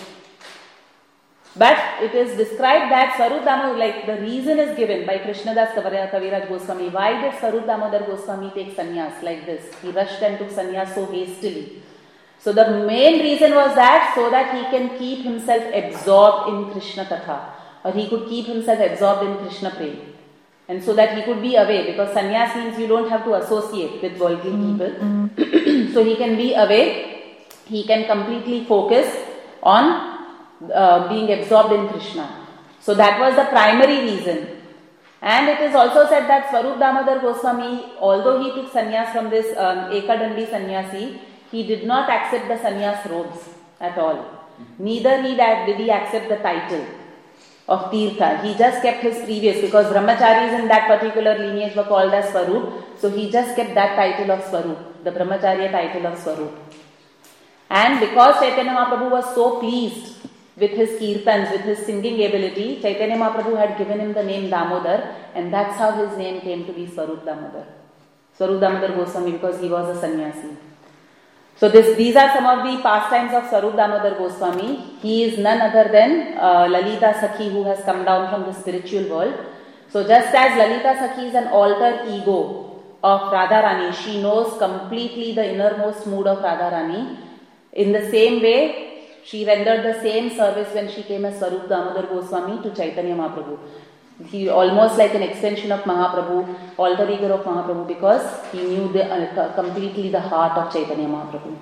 But it is described that Swarup Damodar, like the reason is given by Krishnadas Kaviraj Goswami. Why did Swarup Damodar Goswami take sannyas like this? He rushed and took sannyas so hastily. So the main reason was that so that he can keep himself absorbed in Krishna Katha, or he could keep himself absorbed in Krishna Prem. And so that he could be away, because sannyas means you don't have to associate with worldly people. So he can be away, he can completely focus on Uh, being absorbed in Krishna. So that was the primary reason. And it is also said that Swarup Damodar Goswami, although he took sannyas from this um, Ekadandi sannyasi, he did not accept the sannyas robes at all. Neither he did he accept the title of Tirtha. He just kept his previous, because Brahmacharis in that particular lineage were called as Swarup. So he just kept that title of Swarup, the Brahmacharya title of Swarup. And because Chaitanya Mahaprabhu was so pleased with his kirtans, with his singing ability, Chaitanya Mahaprabhu had given him the name Damodar, and that's how his name came to be Swarup Damodar. Swarup Damodar Goswami, because he was a sannyasi. So this, these are some of the pastimes of Swarup Damodar Goswami. He is none other than uh, Lalita Sakhi, who has come down from the spiritual world. So just as Lalita Sakhi is an alter ego of Radharani, she knows completely the innermost mood of Radharani. In the same way, she rendered the same service when she came as Swarup Damodar Goswami to Chaitanya Mahaprabhu. He almost like an extension of Mahaprabhu, alter ego of Mahaprabhu, because he knew the, uh, completely the heart of Chaitanya Mahaprabhu.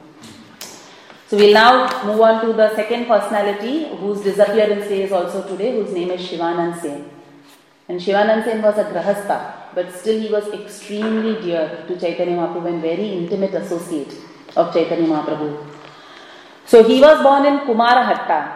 So we'll now move on to the second personality whose disappearance day is also today, whose name is Shivanand Sen. And Shivanand Sen was a Grahastha, but still he was extremely dear to Chaitanya Mahaprabhu and very intimate associate of Chaitanya Mahaprabhu. So he was born in Kumarahatta.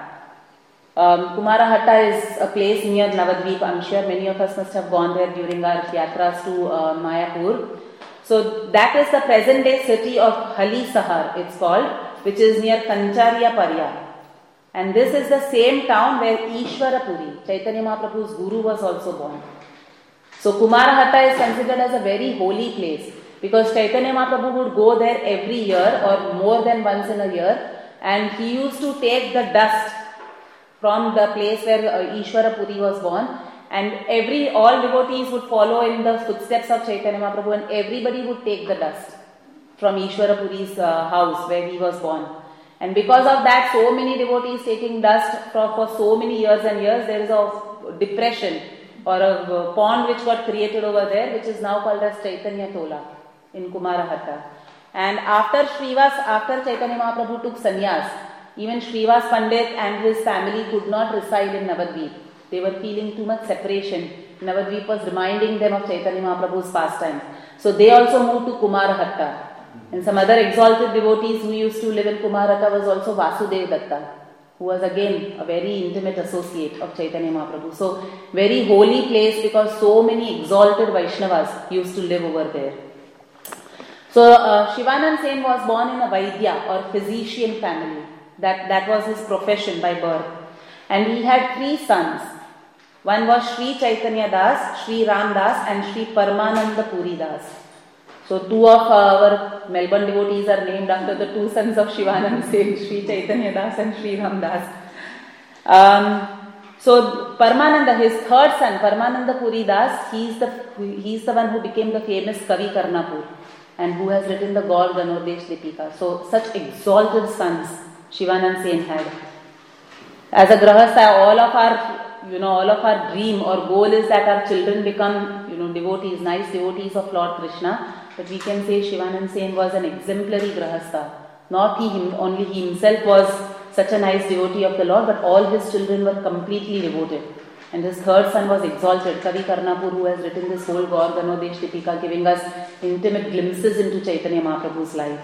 Um, Kumarahatta is a place near Navadvip. I'm sure many of us must have gone there during our yatras to uh, Mayapur. So that is the present day city of Halisahar, it's called, which is near Kancharya Parya. And this is the same town where Ishwarapuri, Chaitanya Mahaprabhu's guru, was also born. So Kumarahatta is considered as a very holy place, because Chaitanya Mahaprabhu would go there every year or more than once in a year, and he used to take the dust from the place where uh, Ishwarapuri was born, and every all devotees would follow in the footsteps of Chaitanya Mahaprabhu, and everybody would take the dust from Ishwarapuri's uh, house where he was born. And because of that, so many devotees taking dust for, for so many years and years, there is a depression or a pond which got created over there, which is now called as Chaitanya Tola in Kumarahatta. And after Srivas, after Chaitanya Mahaprabhu took sannyas, even Srivas Pandit and his family could not reside in Navadvip. They were feeling too much separation. Navadvip was reminding them of Chaitanya Mahaprabhu's pastimes. So they also moved to Kumarahatta. And some other exalted devotees who used to live in Kumarahatta was also Vasudev Datta, who was again a very intimate associate of Chaitanya Mahaprabhu. So very holy place, because so many exalted Vaishnavas used to live over there. So uh, Shivanand Sen was born in a Vaidya or physician family. That, that was his profession by birth. And he had three sons. One was Sri Chaitanya Das, Sri Ram Das, and Sri Paramananda Puri Das. So two of our Melbourne devotees are named after the two sons of Shivanand Sen, Sri Chaitanya Das and Sri Ram Das. Um, so Paramananda, his third son, Paramananda Puri Das, he's the, he's the one who became the famous Kavi Karnapur and who has written the Gaur Ganodesh Dipika. So such exalted sons Shivanand Sen had. As a Grahastha, all of our, you know, all of our dream or goal is that our children become, you know, devotees, nice devotees of Lord Krishna. But we can say Shivanand Sen was an exemplary Grahastha. Not he him, only he himself was such a nice devotee of the Lord, but all his children were completely devoted. And his third son was exalted, Kavi Karnapur, who has written this whole Gaur Ganodesh Dipika, giving us intimate glimpses into Chaitanya Mahaprabhu's life.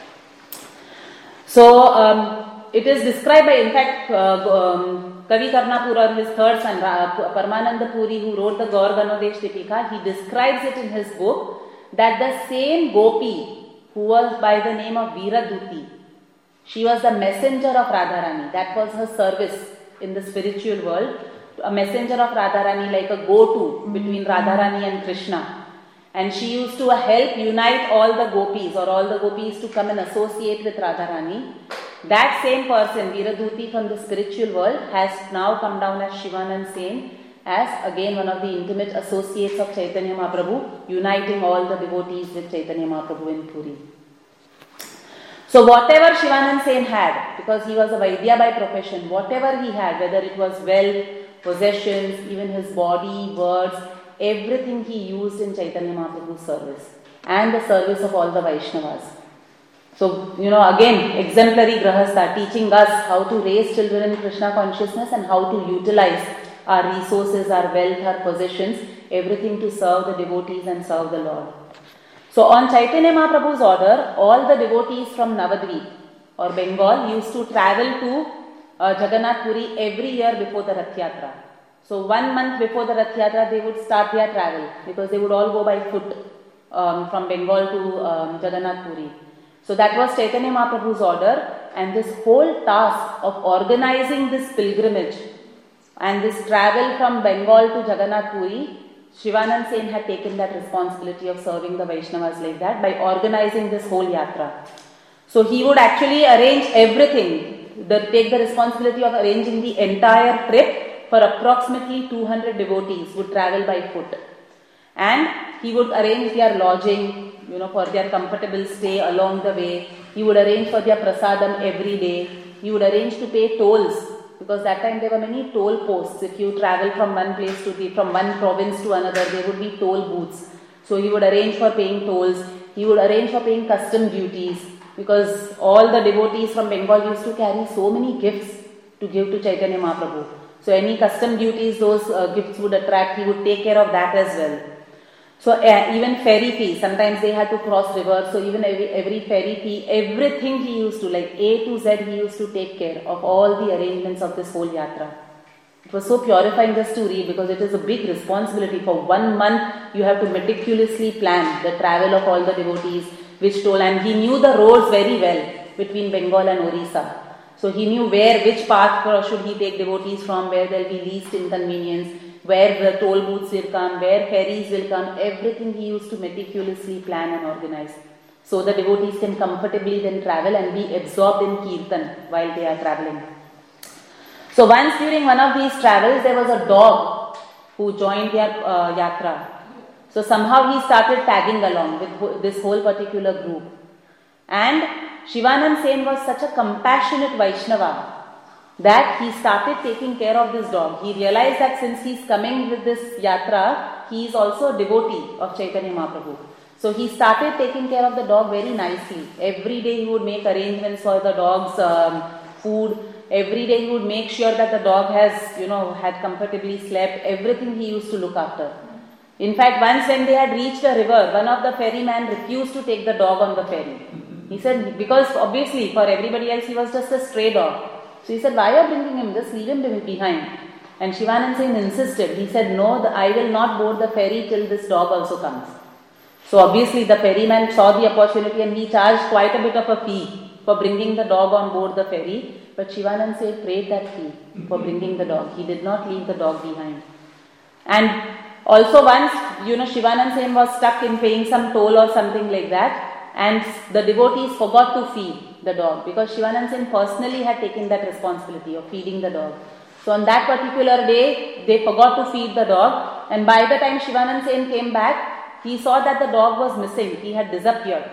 So, um, it is described by, in fact, uh, um, Kavi Karnapur, or his third son, uh, Paramananda Puri, who wrote the Gaur Ganodesh Dipika, he describes it in his book that the same Gopi, who was by the name of Veeraduti, she was the messenger of Radharani. That was her service in the spiritual world. A messenger of Radharani, like a go-to between Radharani and Krishna. And she used to help unite all the gopis, or all the gopis to come and associate with Radharani. That same person, Veeraduti from the spiritual world, has now come down as Shivanand Sen, as again one of the intimate associates of Chaitanya Mahaprabhu, uniting all the devotees with Chaitanya Mahaprabhu in Puri. So whatever Shivanand Sen had, because he was a Vaidya by profession, whatever he had, whether it was wealth, possessions, even his body, words, everything he used in Chaitanya Mahaprabhu's service and the service of all the Vaishnavas. So, you know, again, exemplary Grahastha, teaching us how to raise children in Krishna consciousness and how to utilize our resources, our wealth, our possessions, everything to serve the devotees and serve the Lord. So, on Chaitanya Mahaprabhu's order, all the devotees from Navadvip or Bengal used to travel to uh, Jagannath Puri every year before the Rath Yatra. So, one month before the Rath Yatra, they would start their travel because they would all go by foot um, from Bengal to um, Jagannath Puri. So, that was Chaitanya Mahaprabhu's order, and this whole task of organizing this pilgrimage and this travel from Bengal to Jagannath Puri Shivanand Sen had taken that responsibility of serving the Vaishnavas like that by organizing this whole yatra. So he would actually arrange everything, the, take the responsibility of arranging the entire trip for approximately two hundred devotees would travel by foot. And he would arrange their lodging, you know, for their comfortable stay along the way. He would arrange for their prasadam every day. He would arrange to pay tolls, because that time there were many toll posts. If you travel from one place to the, from one province to another, there would be toll booths. So he would arrange for paying tolls. He would arrange for paying custom duties, because all the devotees from Bengal used to carry so many gifts to give to Chaitanya Mahaprabhu. So any custom duties those uh, gifts would attract, he would take care of that as well. So uh, even ferry fee, sometimes they had to cross rivers, so even every, every ferry fee, everything he used to, like A to Z, he used to take care of all the arrangements of this whole yatra. It was so purifying just to read, because it is a big responsibility. For one month, you have to meticulously plan the travel of all the devotees, which toll, and he knew the roads very well between Bengal and Orissa. So he knew where, which path should he take devotees from, where there will be least inconvenience, where the toll booths will come, where ferries will come, everything he used to meticulously plan and organize. So the devotees can comfortably then travel and be absorbed in Kirtan while they are traveling. So once during one of these travels, there was a dog who joined their uh, yatra. So somehow he started tagging along with this whole particular group. And Shivanand Sen was such a compassionate Vaishnava that he started taking care of this dog. He realized that since he is coming with this yatra, he is also a devotee of Chaitanya Mahaprabhu. So he started taking care of the dog very nicely. Every day he would make arrangements for the dog's um, food. Every day he would make sure that the dog has, you know, had comfortably slept. Everything he used to look after. In fact, once when they had reached a river, one of the ferrymen refused to take the dog on the ferry. He said, because obviously for everybody else he was just a stray dog. So he said, why are you bringing him? Just leave him behind. And Shivanand Sen insisted. He said, no, the, I will not board the ferry till this dog also comes. So obviously the ferryman saw the opportunity and he charged quite a bit of a fee for bringing the dog on board the ferry. But Shivanand Sen paid that fee for bringing the dog. He did not leave the dog behind. And also once, you know, Shivanand Sen was stuck in paying some toll or something like that. And the devotees forgot to feed the dog, because Shivanand Sen personally had taken that responsibility of feeding the dog. So on that particular day, they forgot to feed the dog, and by the time Shivanand Sen came back, he saw that the dog was missing. He had disappeared.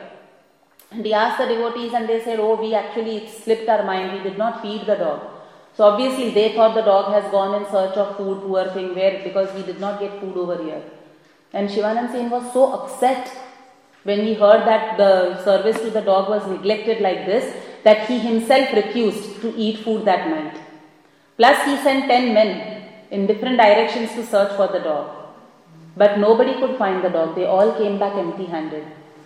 And he asked the devotees and they said, oh, we actually, it slipped our mind, we did not feed the dog. So obviously they thought the dog has gone in search of food, poor thing, where, because we did not get food over here. And Shivanand Sen was so upset when he heard that the service to the dog was neglected like this, that he himself refused to eat food that night. Plus he sent ten men in different directions to search for the dog. But nobody could find the dog. They all came back empty-handed.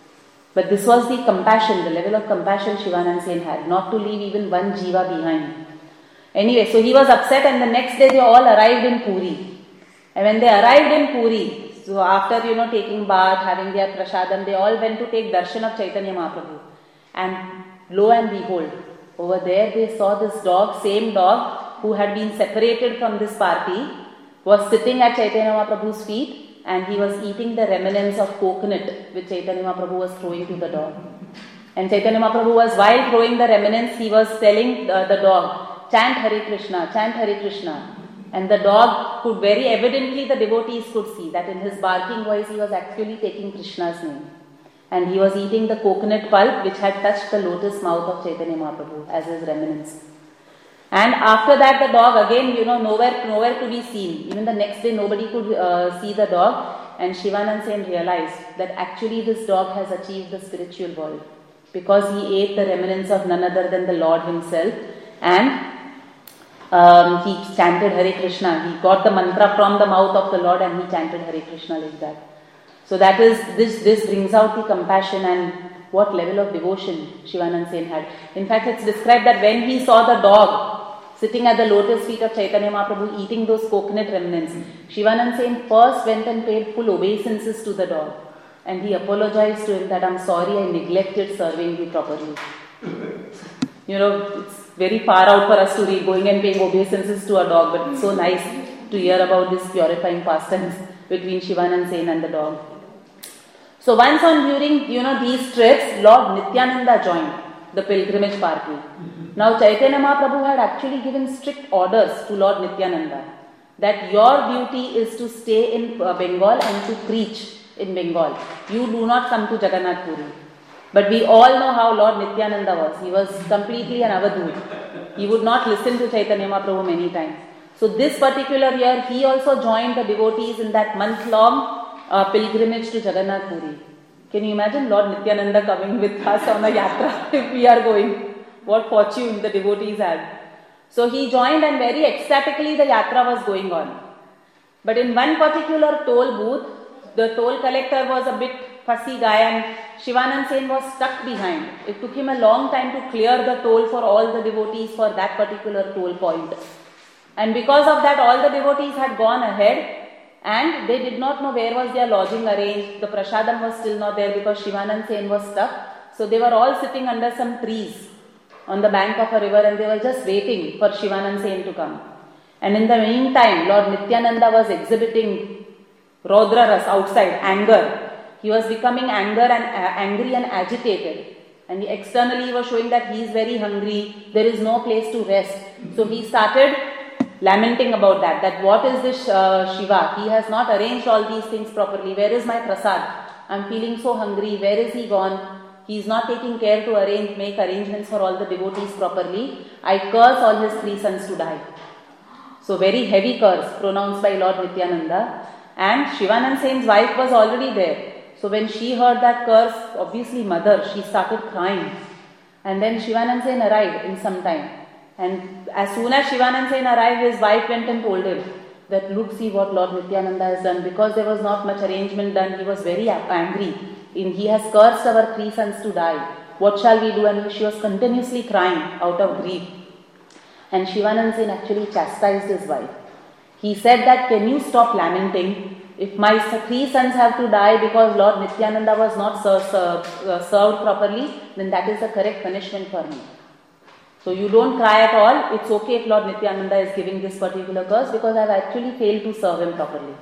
But this was the compassion, the level of compassion Shivanand Sen had, not to leave even one jiva behind. Anyway, so he was upset, and the next day they all arrived in Puri. And when they arrived in Puri, so after, you know, taking bath, having their prasadam, they all went to take darshan of Chaitanya Mahaprabhu. And lo and behold, over there they saw this dog, same dog who had been separated from this party, was sitting at Chaitanya Mahaprabhu's feet, and he was eating the remnants of coconut which Chaitanya Mahaprabhu was throwing to the dog. And Chaitanya Mahaprabhu was, while throwing the remnants, he was telling the, the dog, chant Hare Krishna, chant Hare Krishna. And the dog could very evidently, the devotees could see that in his barking voice he was actually taking Krishna's name. And he was eating the coconut pulp which had touched the lotus mouth of Chaitanya Mahaprabhu as his remnants. And after that the dog again, you know, nowhere, nowhere to be seen. Even the next day nobody could uh, see the dog. And Shivanand Sen realized that actually this dog has achieved the spiritual world, because he ate the remnants of none other than the Lord himself. And Um, he chanted Hare Krishna. He got the mantra from the mouth of the Lord and he chanted Hare Krishna like that. So that is, this, this brings out the compassion and what level of devotion Shivanand Sen had. In fact, it's described that when he saw the dog sitting at the lotus feet of Chaitanya Mahaprabhu eating those coconut remnants, Shivanand Sen first went and paid full obeisances to the dog. And he apologized to him that, I'm sorry, I neglected serving you properly. You know, it's very far out for us to read, going and paying obeisances to a dog, but it's so nice to hear about this purifying pastimes between Shivanand Sen and the dog. So once on during, you know, these trips, Lord Nityananda joined the pilgrimage party. Now Chaitanya Mahaprabhu had actually given strict orders to Lord Nityananda that your duty is to stay in uh, Bengal and to preach in Bengal. You do not come to Jagannath Puri. But we all know how Lord Nityananda was. He was completely an avadhoot. He would not listen to Chaitanya Mahaprabhu many times. So this particular year, he also joined the devotees in that month-long uh, pilgrimage to Jagannath Puri. Can you imagine Lord Nityananda coming with us on a yatra if we are going? What fortune the devotees had. So he joined and very ecstatically the yatra was going on. But in one particular toll booth, the toll collector was a bit fussy guy and Shivanand Sen was stuck behind. It took him a long time to clear the toll for all the devotees for that particular toll point. And because of that, all the devotees had gone ahead and they did not know where was their lodging arranged. The prasadam was still not there because Shivanand Sen was stuck. So they were all sitting under some trees on the bank of a river and they were just waiting for Shivanand Sen to come. And in the meantime, Lord Nityananda was exhibiting Rodra Ras outside, anger. He was becoming anger and uh, angry and agitated. And externally he was showing that he is very hungry, there is no place to rest. So he started lamenting about that, that what is this uh, Shiva? He has not arranged all these things properly. Where is my prasad? I am feeling so hungry. Where is he gone? He is not taking care to arrange, make arrangements for all the devotees properly. I curse all his three sons to die. So very heavy curse pronounced by Lord Nityananda. And Shivanand Sen's wife was already there. So when she heard that curse, obviously mother, she started crying. And then Shivanand Sen arrived in some time. And as soon as Shivanand Sen arrived, his wife went and told him that look, see what Lord Nityananda has done. Because there was not much arrangement done, he was very angry. In, he has cursed our three sons to die. What shall we do? And she was continuously crying out of grief. And Shivanand Sen actually chastised his wife. He said that, can you stop lamenting? If my three sons have to die because Lord Nityananda was not ser- ser- uh, served properly, then that is the correct punishment for me. So you don't cry at all. It's okay if Lord Nityananda is giving this particular curse because I have actually failed to serve him properly.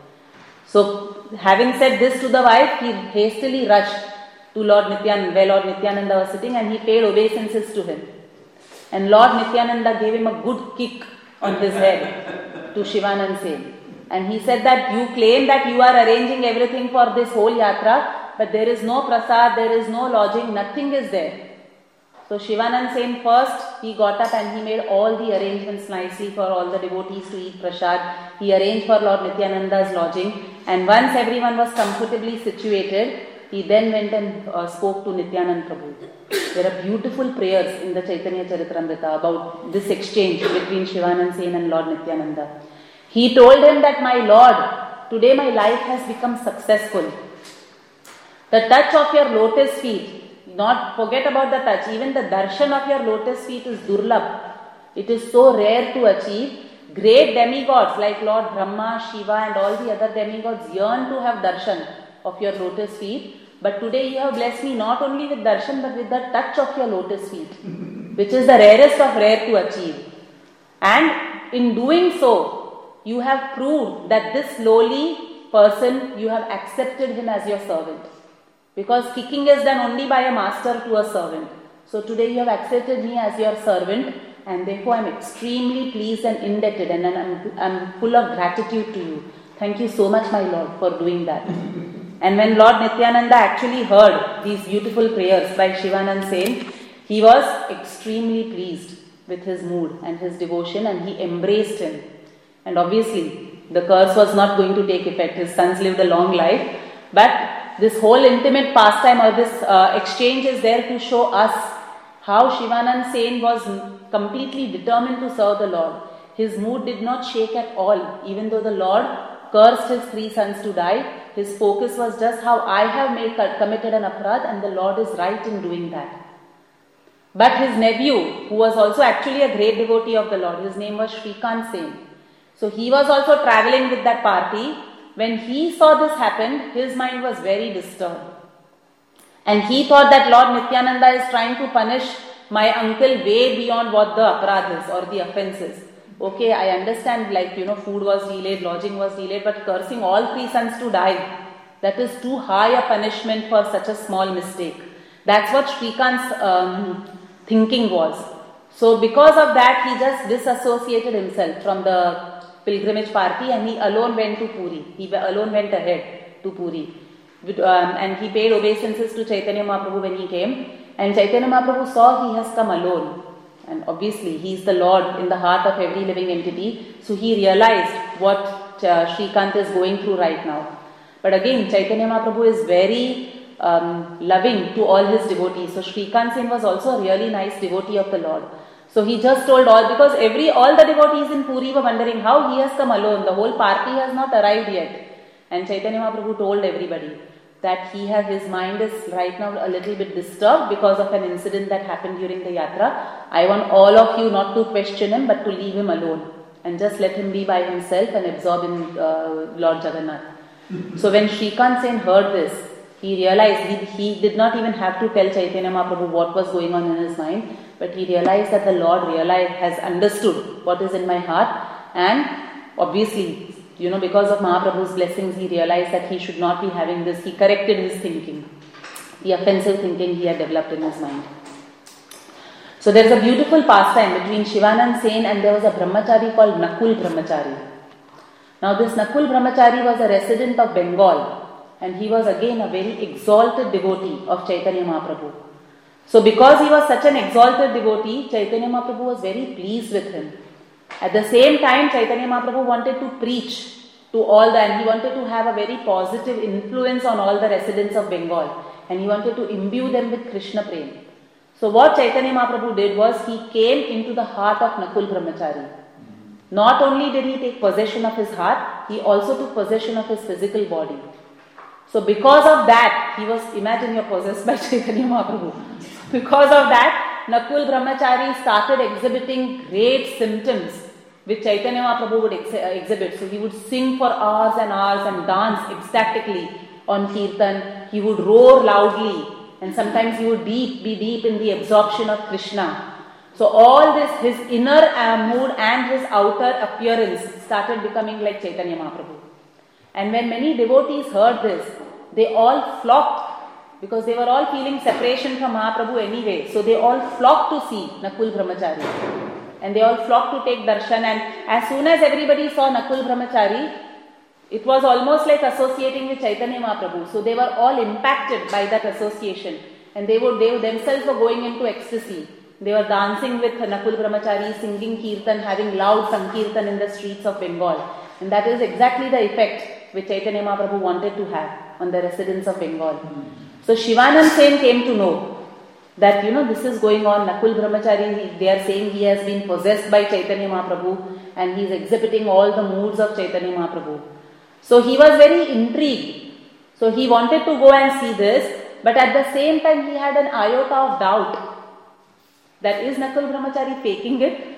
So having said this to the wife, he hastily rushed to Lord Nityananda, where Lord Nityananda was sitting, and he paid obeisances to him. And Lord Nityananda gave him a good kick on his head to Shivanand Sen. And he said that you claim that you are arranging everything for this whole yatra, but there is no prasad, there is no lodging, nothing is there. So Shivanand Sen first, he got up and he made all the arrangements nicely for all the devotees to eat prasad. He arranged for Lord Nityananda's lodging. And once everyone was comfortably situated, he then went and uh, spoke to Nityanand Prabhu. There are beautiful prayers in the Chaitanya Charitamrita about this exchange between Shivanand Sen and Lord Nityananda. He told him that, my Lord, today my life has become successful. The touch of your lotus feet, not forget about the touch, even the darshan of your lotus feet is durlabh. It is so rare to achieve. Great demigods like Lord Brahma, Shiva and all the other demigods yearn to have darshan of your lotus feet. But today you have blessed me not only with darshan but with the touch of your lotus feet, which is the rarest of rare to achieve. And in doing so, you have proved that this lowly person, you have accepted him as your servant. Because kicking is done only by a master to a servant. So today you have accepted me as your servant, and therefore I am extremely pleased and indebted, and I am full of gratitude to you. Thank you so much, my Lord, for doing that. And when Lord Nityananda actually heard these beautiful prayers by Shivanand Sen, he was extremely pleased with his mood and his devotion, and he embraced him. And obviously, the curse was not going to take effect. His sons lived a long life. But this whole intimate pastime or this uh, exchange is there to show us how Shivanand Sen was completely determined to serve the Lord. His mood did not shake at all. Even though the Lord cursed his three sons to die, his focus was just how I have made, committed an aparadh, and the Lord is right in doing that. But his nephew, who was also actually a great devotee of the Lord, his name was Shrikant Sen. So he was also travelling with that party. When he saw this happen, his mind was very disturbed. And he thought that Lord Nityananda is trying to punish my uncle way beyond what the aparadh is or the offence is. Okay, I understand, like, you know, food was delayed, lodging was delayed, but cursing all three sons to die, that is too high a punishment for such a small mistake. That's what Shrikant's um, thinking was. So because of that, he just disassociated himself from the pilgrimage party and he alone went to Puri. He alone went ahead to Puri. Um, and he paid obeisances to Chaitanya Mahaprabhu when he came. And Chaitanya Mahaprabhu saw he has come alone. And obviously, he is the Lord in the heart of every living entity. So he realized what uh, Shrikant is going through right now. But again, Chaitanya Mahaprabhu is very um, loving to all his devotees. So Shrikant Sen was also a really nice devotee of the Lord. So he just told all, because every all the devotees in Puri were wondering how he has come alone. The whole party has not arrived yet. And Chaitanya Mahaprabhu told everybody that he has, his mind is right now a little bit disturbed because of an incident that happened during the yatra. I want all of you not to question him but to leave him alone and just let him be by himself and absorb in uh, Lord Jagannath. So when Shrikant Sen heard this, he realized he, he did not even have to tell Chaitanya Mahaprabhu what was going on in his mind, but he realized that the Lord realized, has understood what is in my heart, and obviously, you know, because of Mahaprabhu's blessings, he realized that he should not be having this. He corrected his thinking, the offensive thinking he had developed in his mind. So there is a beautiful pastime between Shivanand Sen and there was a brahmachari called Nakul Brahmachari. Now this Nakul Brahmachari was a resident of Bengal and he was again a very exalted devotee of Chaitanya Mahaprabhu. So because he was such an exalted devotee, Chaitanya Mahaprabhu was very pleased with him. At the same time, Chaitanya Mahaprabhu wanted to preach to all the, and he wanted to have a very positive influence on all the residents of Bengal. And he wanted to imbue them with Krishna Prem. So what Chaitanya Mahaprabhu did was, he came into the heart of Nakul Brahmachari. Not only did he take possession of his heart, he also took possession of his physical body. So because of that, he was, imagine you're possessed by Chaitanya Mahaprabhu. Because of that, Nakul Brahmachari started exhibiting great symptoms which Chaitanya Mahaprabhu would ex- exhibit. So he would sing for hours and hours and dance ecstatically on Kirtan. He would roar loudly and sometimes he would deep, be deep in the absorption of Krishna. So all this, his inner uh, mood and his outer appearance started becoming like Chaitanya Mahaprabhu. And when many devotees heard this, they all flocked, because they were all feeling separation from Mahaprabhu anyway. So they all flocked to see Nakul Brahmachari. And they all flocked to take darshan. And as soon as everybody saw Nakul Brahmachari, it was almost like associating with Chaitanya Mahaprabhu. So they were all impacted by that association. And they would, they themselves were going into ecstasy. They were dancing with Nakul Brahmachari, singing Kirtan, having loud Sankirtan in the streets of Bengal. And that is exactly the effect which Chaitanya Mahaprabhu wanted to have on the residents of Bengal. Mm-hmm. So Shivanand Sen came to know that, you know, this is going on. Nakul Brahmachari, they are saying he has been possessed by Chaitanya Mahaprabhu and he is exhibiting all the moods of Chaitanya Mahaprabhu. So he was very intrigued. So he wanted to go and see this, but at the same time he had an iota of doubt. That is Nakul Brahmachari faking it?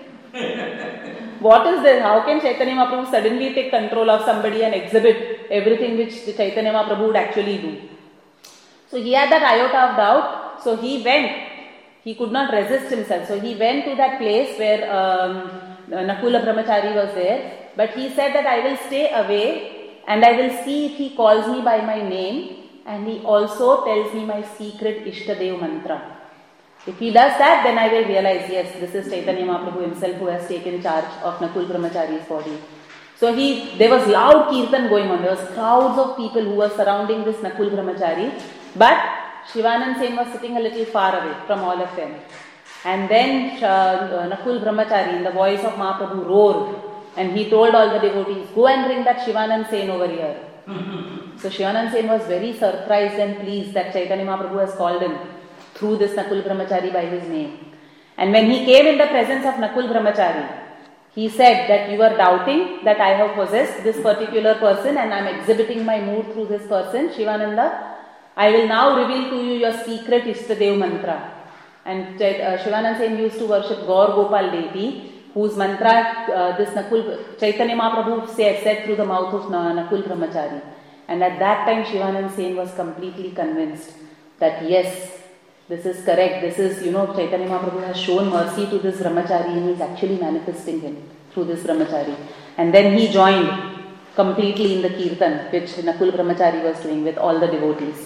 What is this? How can Chaitanya Mahaprabhu suddenly take control of somebody and exhibit everything which the Chaitanya Mahaprabhu would actually do? So he had that iota of doubt. So he went. He could not resist himself. So he went to that place where um, Nakula Brahmachari was there. But he said that I will stay away and I will see if he calls me by my name. And he also tells me my secret Ishtadev mantra. If he does that, then I will realize, yes, this is Chaitanya Mahaprabhu himself who has taken charge of Nakul Brahmachari's body. So he, there was loud Kirtan going on. There was crowds of people who were surrounding this Nakul Brahmachari. But Shivanand Sen was sitting a little far away from all of them. And then uh, Nakul Brahmachari, in the voice of Mahaprabhu, roared. And he told all the devotees, go and bring that Shivanand Sen over here. So Shivanand Sen was very surprised and pleased that Chaitanya Mahaprabhu has called him through this Nakul Brahmachari by his name. And when he came in the presence of Nakul Brahmachari, he said that you are doubting that I have possessed this particular person and I am exhibiting my mood through this person, Shivananda. I will now reveal to you your secret Ishtadev mantra. And uh, Shivanand Sen used to worship Gaur Gopal deity, whose mantra uh, this Nakul, Chaitanya Mahaprabhu said, said through the mouth of Nakul Brahmachari. And at that time Shivanand Sen was completely convinced that yes, this is correct. This is, you know, Chaitanya Mahaprabhu has shown mercy to this Brahmachari and he is actually manifesting him. through this brahmachari. And then he joined completely in the kirtan, which Nakul brahmachari was doing with all the devotees.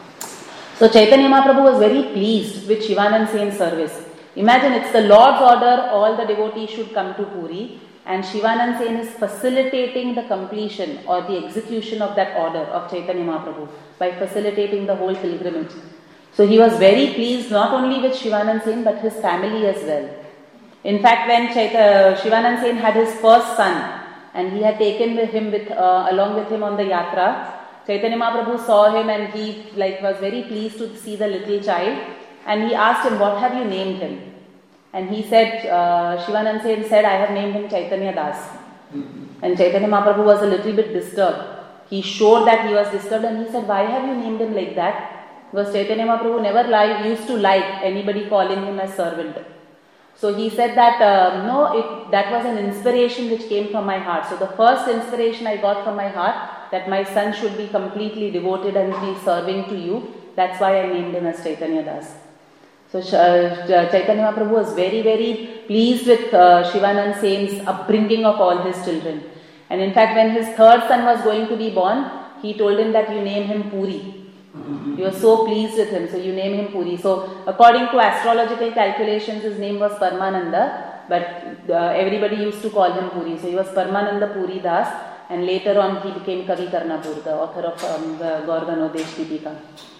So Chaitanya Mahaprabhu was very pleased with Shivanand Sen's service. Imagine, it's the Lord's order, all the devotees should come to Puri, and Shivanand Sen is facilitating the completion or the execution of that order of Chaitanya Mahaprabhu by facilitating the whole pilgrimage. So he was very pleased not only with Shivanand Sen but his family as well. In fact, when Chaita, Shivanand Sen had his first son and he had taken with him with uh, along with him on the yatra, Chaitanya Mahaprabhu saw him and he like was very pleased to see the little child, and he asked him, what have you named him? And he said, uh, Shivanand Sen said, I have named him Chaitanya Das. Mm-hmm. And Chaitanya Mahaprabhu was a little bit disturbed. He showed that he was disturbed and he said, why have you named him like that? Because Chaitanya Mahaprabhu never like, used to like anybody calling him as servant. So he said that, uh, no, it, that was an inspiration which came from my heart. So the first inspiration I got from my heart, that my son should be completely devoted and be serving to you. That's why I named him as Chaitanya Das. So uh, Chaitanya Mahaprabhu was very, very pleased with uh, Shivanand Sen's upbringing of all his children. And in fact, when his third son was going to be born, he told him that you name him Puri. Mm-hmm. You were so pleased with him, so you name him Puri. So according to astrological calculations, his name was Paramananda, but uh, everybody used to call him Puri. So he was Paramananda Puri Das, and later on he became Kavi Karnapur, the author of um, the Gaurganodesh Deepika.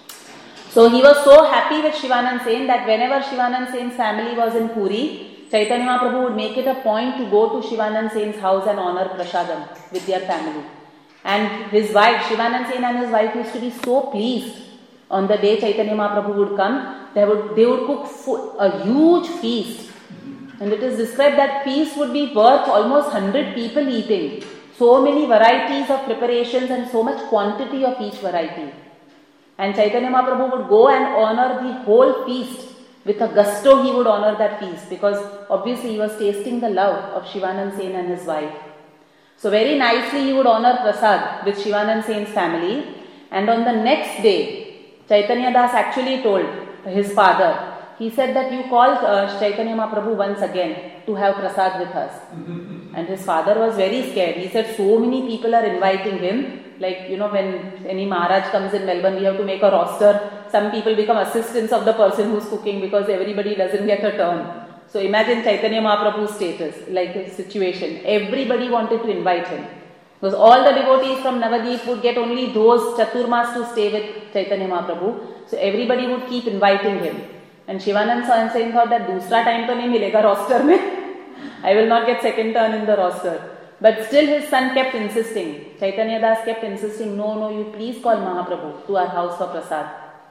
So he was so happy with Shivanand Sen that whenever Shivanand Sen's family was in Puri, Chaitanya Mahaprabhu would make it a point to go to Shivanand Sen's house and honor prasadam with their family. And his wife, Shivanand Sen and his wife used to be so pleased. On the day Chaitanya Mahaprabhu would come, they would, they would cook food, a huge feast. And it is described that feast would be worth almost one hundred people eating. So many varieties of preparations and so much quantity of each variety. And Chaitanya Mahaprabhu would go and honor the whole feast. With a gusto he would honor that feast, because obviously he was tasting the love of Shivanand Sen and his wife. So very nicely he would honor prasad with Shivanand Sen's family. And on the next day, Chaitanya Das actually told his father, he said that you call uh, Chaitanya Mahaprabhu once again to have prasad with us. And his father was very scared. He said so many people are inviting him. Like, you know, when any Maharaj comes in Melbourne, we have to make a roster. Some people become assistants of the person who's cooking because everybody doesn't get a turn. So imagine Chaitanya Mahaprabhu's status, like the situation. Everybody wanted to invite him. Because all the devotees from Navadip would get only those Chaturmas to stay with Chaitanya Mahaprabhu. So everybody would keep inviting him. And Shivanand Sen thought that dusra time to nahi milega roster mein. I will not get second turn in the roster. But still his son kept insisting. Chaitanya Das kept insisting, no, no, you please call Mahaprabhu to our house for prasad.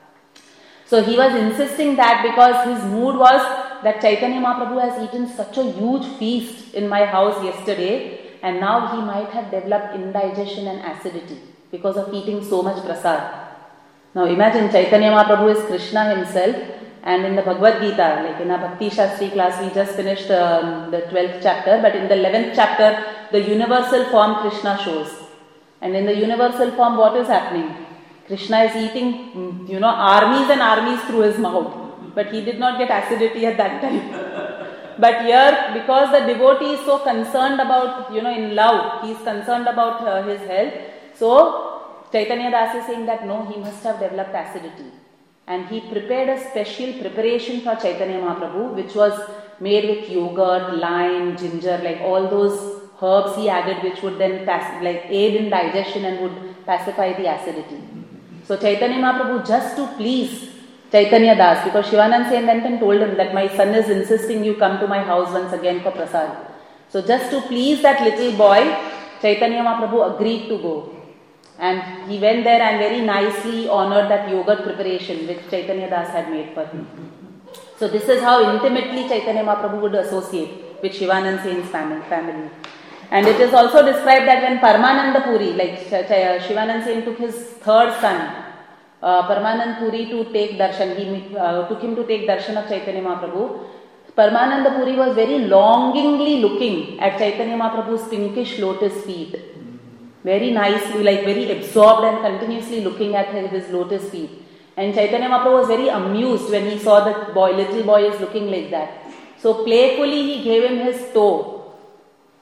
So he was insisting that because his mood was that Chaitanya Mahaprabhu has eaten such a huge feast in my house yesterday, and now he might have developed indigestion and acidity because of eating so much prasad. Now imagine Chaitanya Mahaprabhu is Krishna himself, and in the Bhagavad Gita, like in our Bhakti Shastri class, we just finished um, the twelfth chapter, but in the eleventh chapter, the universal form Krishna shows. And in the universal form, what is happening? Krishna is eating, you know, armies and armies through his mouth. But he did not get acidity at that time. But here, because the devotee is so concerned about, you know, in love, he is concerned about uh, his health. So, Chaitanya Das is saying that no, he must have developed acidity. And he prepared a special preparation for Chaitanya Mahaprabhu, which was made with yogurt, lime, ginger, like all those herbs he added, which would then pass, like aid in digestion and would pacify the acidity. So Chaitanya Mahaprabhu, just to please Chaitanya Das, because Shivanand Sen went and told him that my son is insisting you come to my house once again for prasad. So just to please that little boy, Chaitanya Mahaprabhu agreed to go. And he went there and very nicely honored that yogurt preparation which Chaitanya Das had made for him. So this is how intimately Chaitanya Mahaprabhu would associate with Shivanand Sen's family. And it is also described that when Paramananda Puri, like Shivanand Sen took his third son, uh, Paramananda Puri to take darshan, he uh, took him to take darshan of Chaitanya Mahaprabhu. Paramananda Puri was very longingly looking at Chaitanya Mahaprabhu's pinkish lotus feet. Very nicely, like very absorbed and continuously looking at his lotus feet. And Chaitanya Mahaprabhu was very amused when he saw that boy, little boy is looking like that. So playfully he gave him his toe.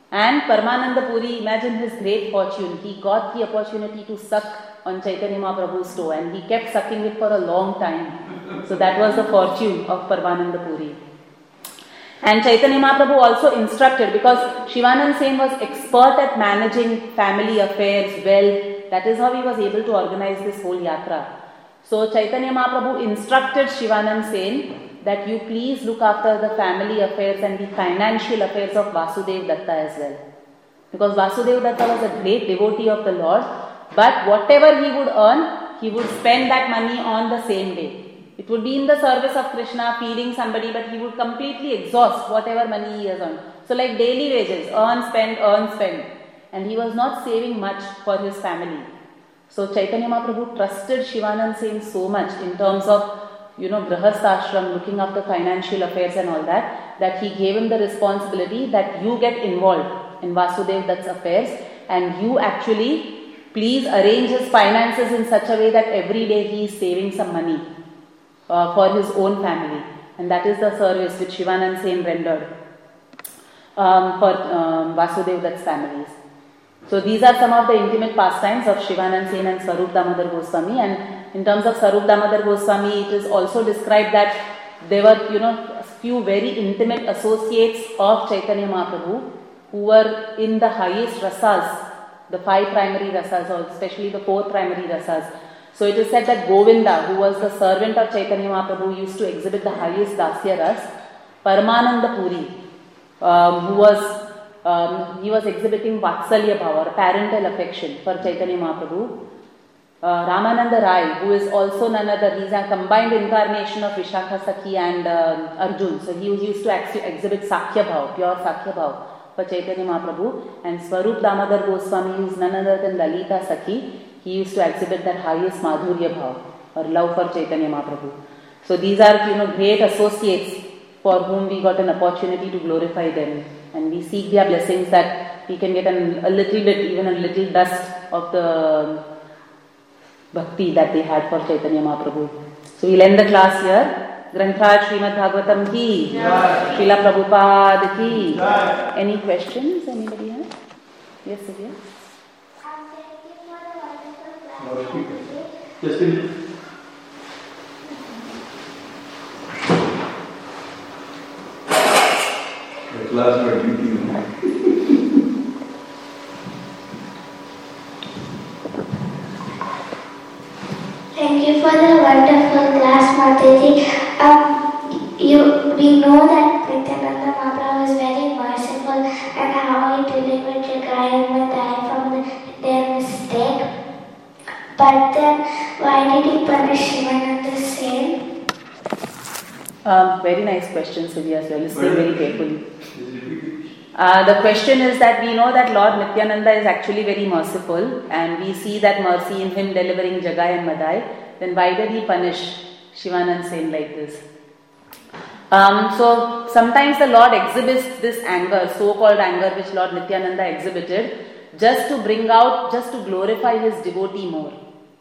And Paramananda Puri, imagine his great fortune. He got the opportunity to suck on Chaitanya Mahaprabhu's toe and he kept sucking it for a long time. So that was the fortune of Paramananda Puri. And Chaitanya Mahaprabhu also instructed, because Shivanand Sen was expert at managing family affairs well. That is how he was able to organize this whole yatra. So Chaitanya Mahaprabhu instructed Shivanand Sen that you please look after the family affairs and the financial affairs of Vasudev Datta as well. Because Vasudev Datta was a great devotee of the Lord, but whatever he would earn, he would spend that money on the same day. It would be in the service of Krishna, feeding somebody, but he would completely exhaust whatever money he has earned. So like daily wages, earn, spend, earn, spend. And he was not saving much for his family. So Chaitanya Mahaprabhu trusted Shivanand Sen so much in terms of, you know, Grahastha Ashram, looking after financial affairs and all that, that he gave him the responsibility that you get involved in Vasudev Datta's affairs and you actually please arrange his finances in such a way that every day he is saving some money uh, for his own family. And that is the service which Shivanand Sen rendered um, for um, Vasudev Datta's families. So these are some of the intimate pastimes of Shivanand Sen and Swarup Damodar Goswami. And in terms of Swarup Damodar Goswami, it is also described that there were, you know, a few very intimate associates of Chaitanya Mahaprabhu who were in the highest rasas, the five primary rasas, or especially the four primary rasas. So it is said that Govinda, who was the servant of Chaitanya Mahaprabhu, used to exhibit the highest dasya ras. Paramananda Puri, um, who was Um, he was exhibiting Vatsalya Bhava, or parental affection for Chaitanya Mahaprabhu. Uh, Ramananda Rai, who is also none other, he is a combined incarnation of Vishakha Sakhi and uh, Arjun. So he used to ex- exhibit Sakhya Bhava, pure Sakhya Bhava for Chaitanya Mahaprabhu. And Swarup Damodar Goswami, who is none other than Lalita Sakhi, he used to exhibit that highest Madhurya Bhava, or love for Chaitanya Mahaprabhu. So these are, you know, great associates for whom we got an opportunity to glorify them. And we seek their blessings that we can get an, a little bit, even a little dust of the bhakti that they had for Chaitanya Mahaprabhu. So we'll end the class here. Granthaj Srimad Bhagavatam ki, Srila Prabhupada ki. Any questions anybody has? Yes, Sivya?
Just in class में duty में
Thank you for the wonderful class, Mataji. Um, you, we know that Nityananda Mahaprabhu is very merciful and how he delivered Jagai and Madai from the, their mistake. But then, why did he punish Shivananda Sen?
Um, very nice question, Sivya. So listening very carefully. Uh, the question is that we know that Lord Nityananda is actually very merciful and we see that mercy in him delivering Jagai and Madai. Then why did he punish Shivanand Sen like this? Um, so sometimes the Lord exhibits this anger, so-called anger which Lord Nityananda exhibited, just to bring out, just to glorify his devotee more.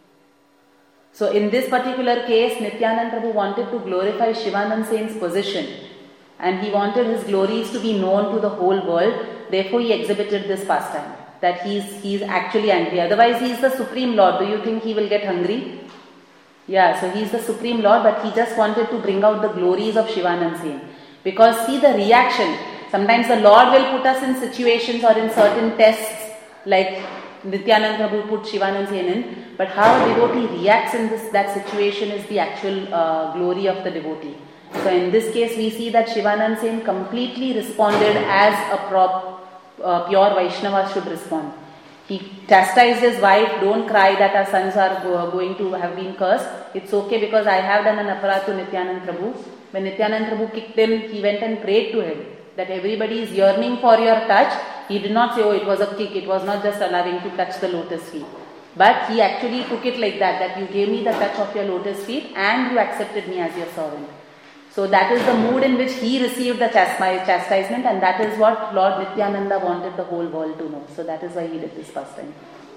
So in this particular case, Nityananda Prabhu wanted to glorify Shivanand Sen's position. And he wanted his glories to be known to the whole world. Therefore, he exhibited this pastime, that he is he is actually angry. Otherwise, he is the Supreme Lord. Do you think he will get hungry? Yeah, so he is the Supreme Lord, but he just wanted to bring out the glories of Shivanand Sen. Because see the reaction. Sometimes the Lord will put us in situations or in certain tests, like Nityananda Prabhu put Shivanand Sen in. But how a devotee reacts in this that situation is the actual uh, glory of the devotee. So in this case, we see that Shivanand Sen completely responded as a prop, uh, pure Vaishnava should respond. He chastised his wife, don't cry that our sons are go- going to have been cursed. It's okay because I have done an aparadh to Nityananda Prabhu. When Nityananda Prabhu kicked him, he went and prayed to him that everybody is yearning for your touch. He did not say, oh, it was a kick, it was not just allowing to touch the lotus feet. But he actually took it like that, that you gave me the touch of your lotus feet and you accepted me as your servant. So that is the mood in which he received the chastisement, and that is what Lord Nityananda wanted the whole world to know. So that is why he did this pastime.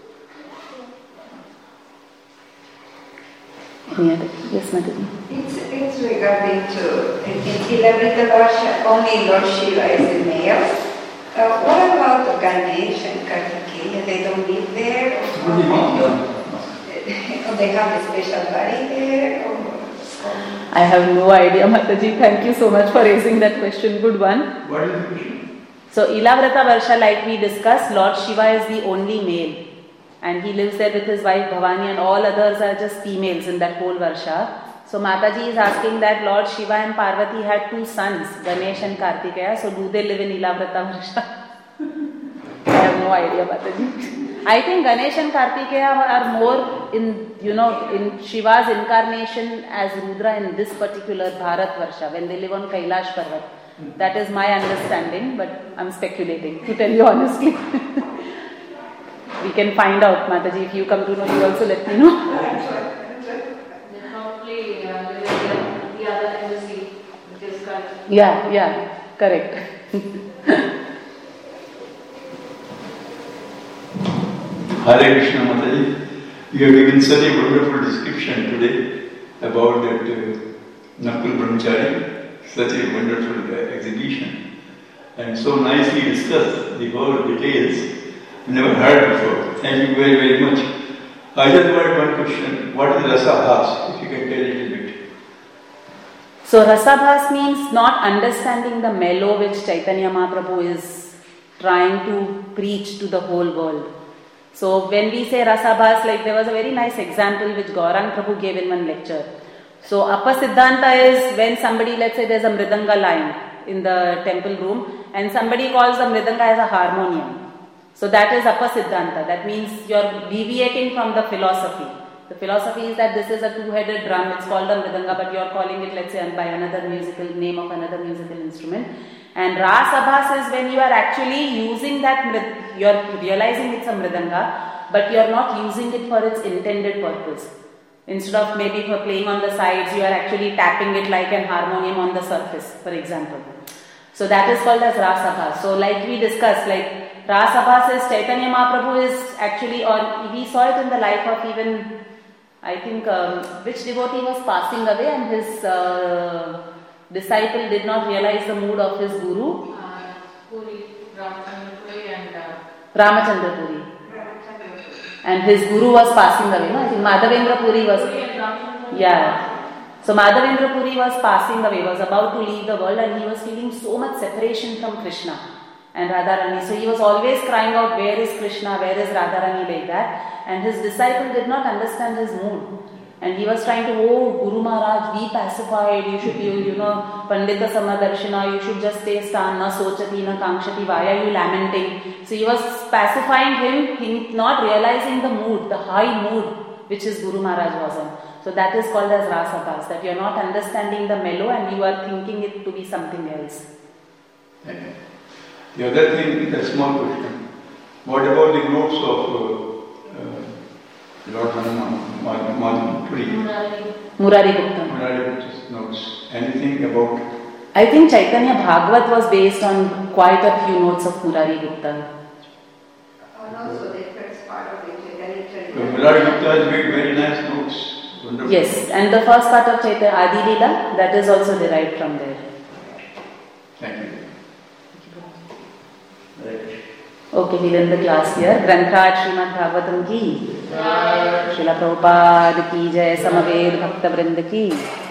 Any other? Yes, Madhuri.
It's, it's regarding to, in, in Kilavita Lord, only Lord Shiva is the male, Uh, what about the Ganesh and Kartikeya? They don't live there? Or, or they have a special body there? Or, or?
I have no idea, Mataji. Thank you so much for raising that question. Good one.
What is the question?
So, Ilavrata Varsha, like we discussed, Lord Shiva is the only male. And he lives there with his wife Bhavani, and all others are just females in that whole Varsha. So Mataji is asking that Lord Shiva and Parvati had two sons, Ganesh and Kartikeya. So do they live in Ilavrata Varsha? I have no idea, Mataji. I think Ganesh and Kartikeya are more in, you know, in Shiva's incarnation as Rudra in this particular Bharat Varsha, when they live on Kailash Parvat. That is my understanding, but I'm speculating, to tell you honestly. We can find out, Mataji. If you come to know, you also let me know.
They probably uh, live in the other embassy, which is called.
Yeah, yeah, correct.
Hare Krishna Mataji, you have given such a wonderful description today about that uh, Nakul Brahmachari, such a wonderful uh, exhibition, and so nicely discussed the whole details. Never heard before. Thank you very, very much. I just got one question. What is Rasabhas? If you can tell a little bit.
So Rasabhas means not understanding the mellow which Chaitanya Mahaprabhu is trying to preach to the whole world. So when we say Rasabhas, like there was a very nice example which Gaurang Prabhu gave in one lecture. So Apasiddhanta is when somebody, let's say there's a Mridanga line in the temple room and somebody calls the Mridanga as a harmonium. So that is Apasiddhanta. That means you're deviating from the philosophy. The philosophy is that this is a two-headed drum. It's called a Mridanga, but you're calling it, let's say, by another musical name of another musical instrument. And Rasabhas is when you are actually using that, you're realizing it's a Mridanga, but you're not using it for its intended purpose. Instead of maybe for playing on the sides, you are actually tapping it like an harmonium on the surface, for example. So that is called as Rasabhas. So like we discussed, like Rasabhas is Chaitanya Mahaprabhu is actually, or we saw it in the life of even, I think, um, which devotee was passing away and his uh, disciple did not realize the mood of his guru.
Uh, Puri, Ramachandra Puri and uh,
Ramachandra Puri. And his guru was passing away. No? I think Madhavendra Puri was. Yeah. So Madhavendra Puri was passing away, was about to leave the world, and he was feeling so much separation from Krishna and Radharani. So he was always crying out, where is Krishna, where is Radharani, like that. And his disciple did not understand his mood. And he was trying to, oh, Guru Maharaj, be pacified, you should, you, you know, Pandita Samadarshana, you should just stay stand, na sochati, na kankshati, why are you lamenting? So he was pacifying him, he, not realizing the mood, the high mood which his Guru Maharaj was in. So that is called as Rasabhas, that you are not understanding the mellow and you are thinking it to be something else.
Okay. The other thing, a small question. What about the notes of uh, uh, Lord Hanuman, Puri?
Murari Gupta.
Murari Gupta's notes. Anything about?
I think Chaitanya Bhagavat was based on quite a few notes of Murari Gupta.
And also the first part of the Chaitanya Charitamrita.
So Murari Gupta has made very nice notes. Wonderful.
Yes, and the first part of Chaitanya Adi Leela, that is also derived from there.
Thank you.
Okay, we'll end the class here. Grantha Srimad Bhagavatam ki, Srila Prabhupada ki jai, Samaved Bhakta Vrinda ki.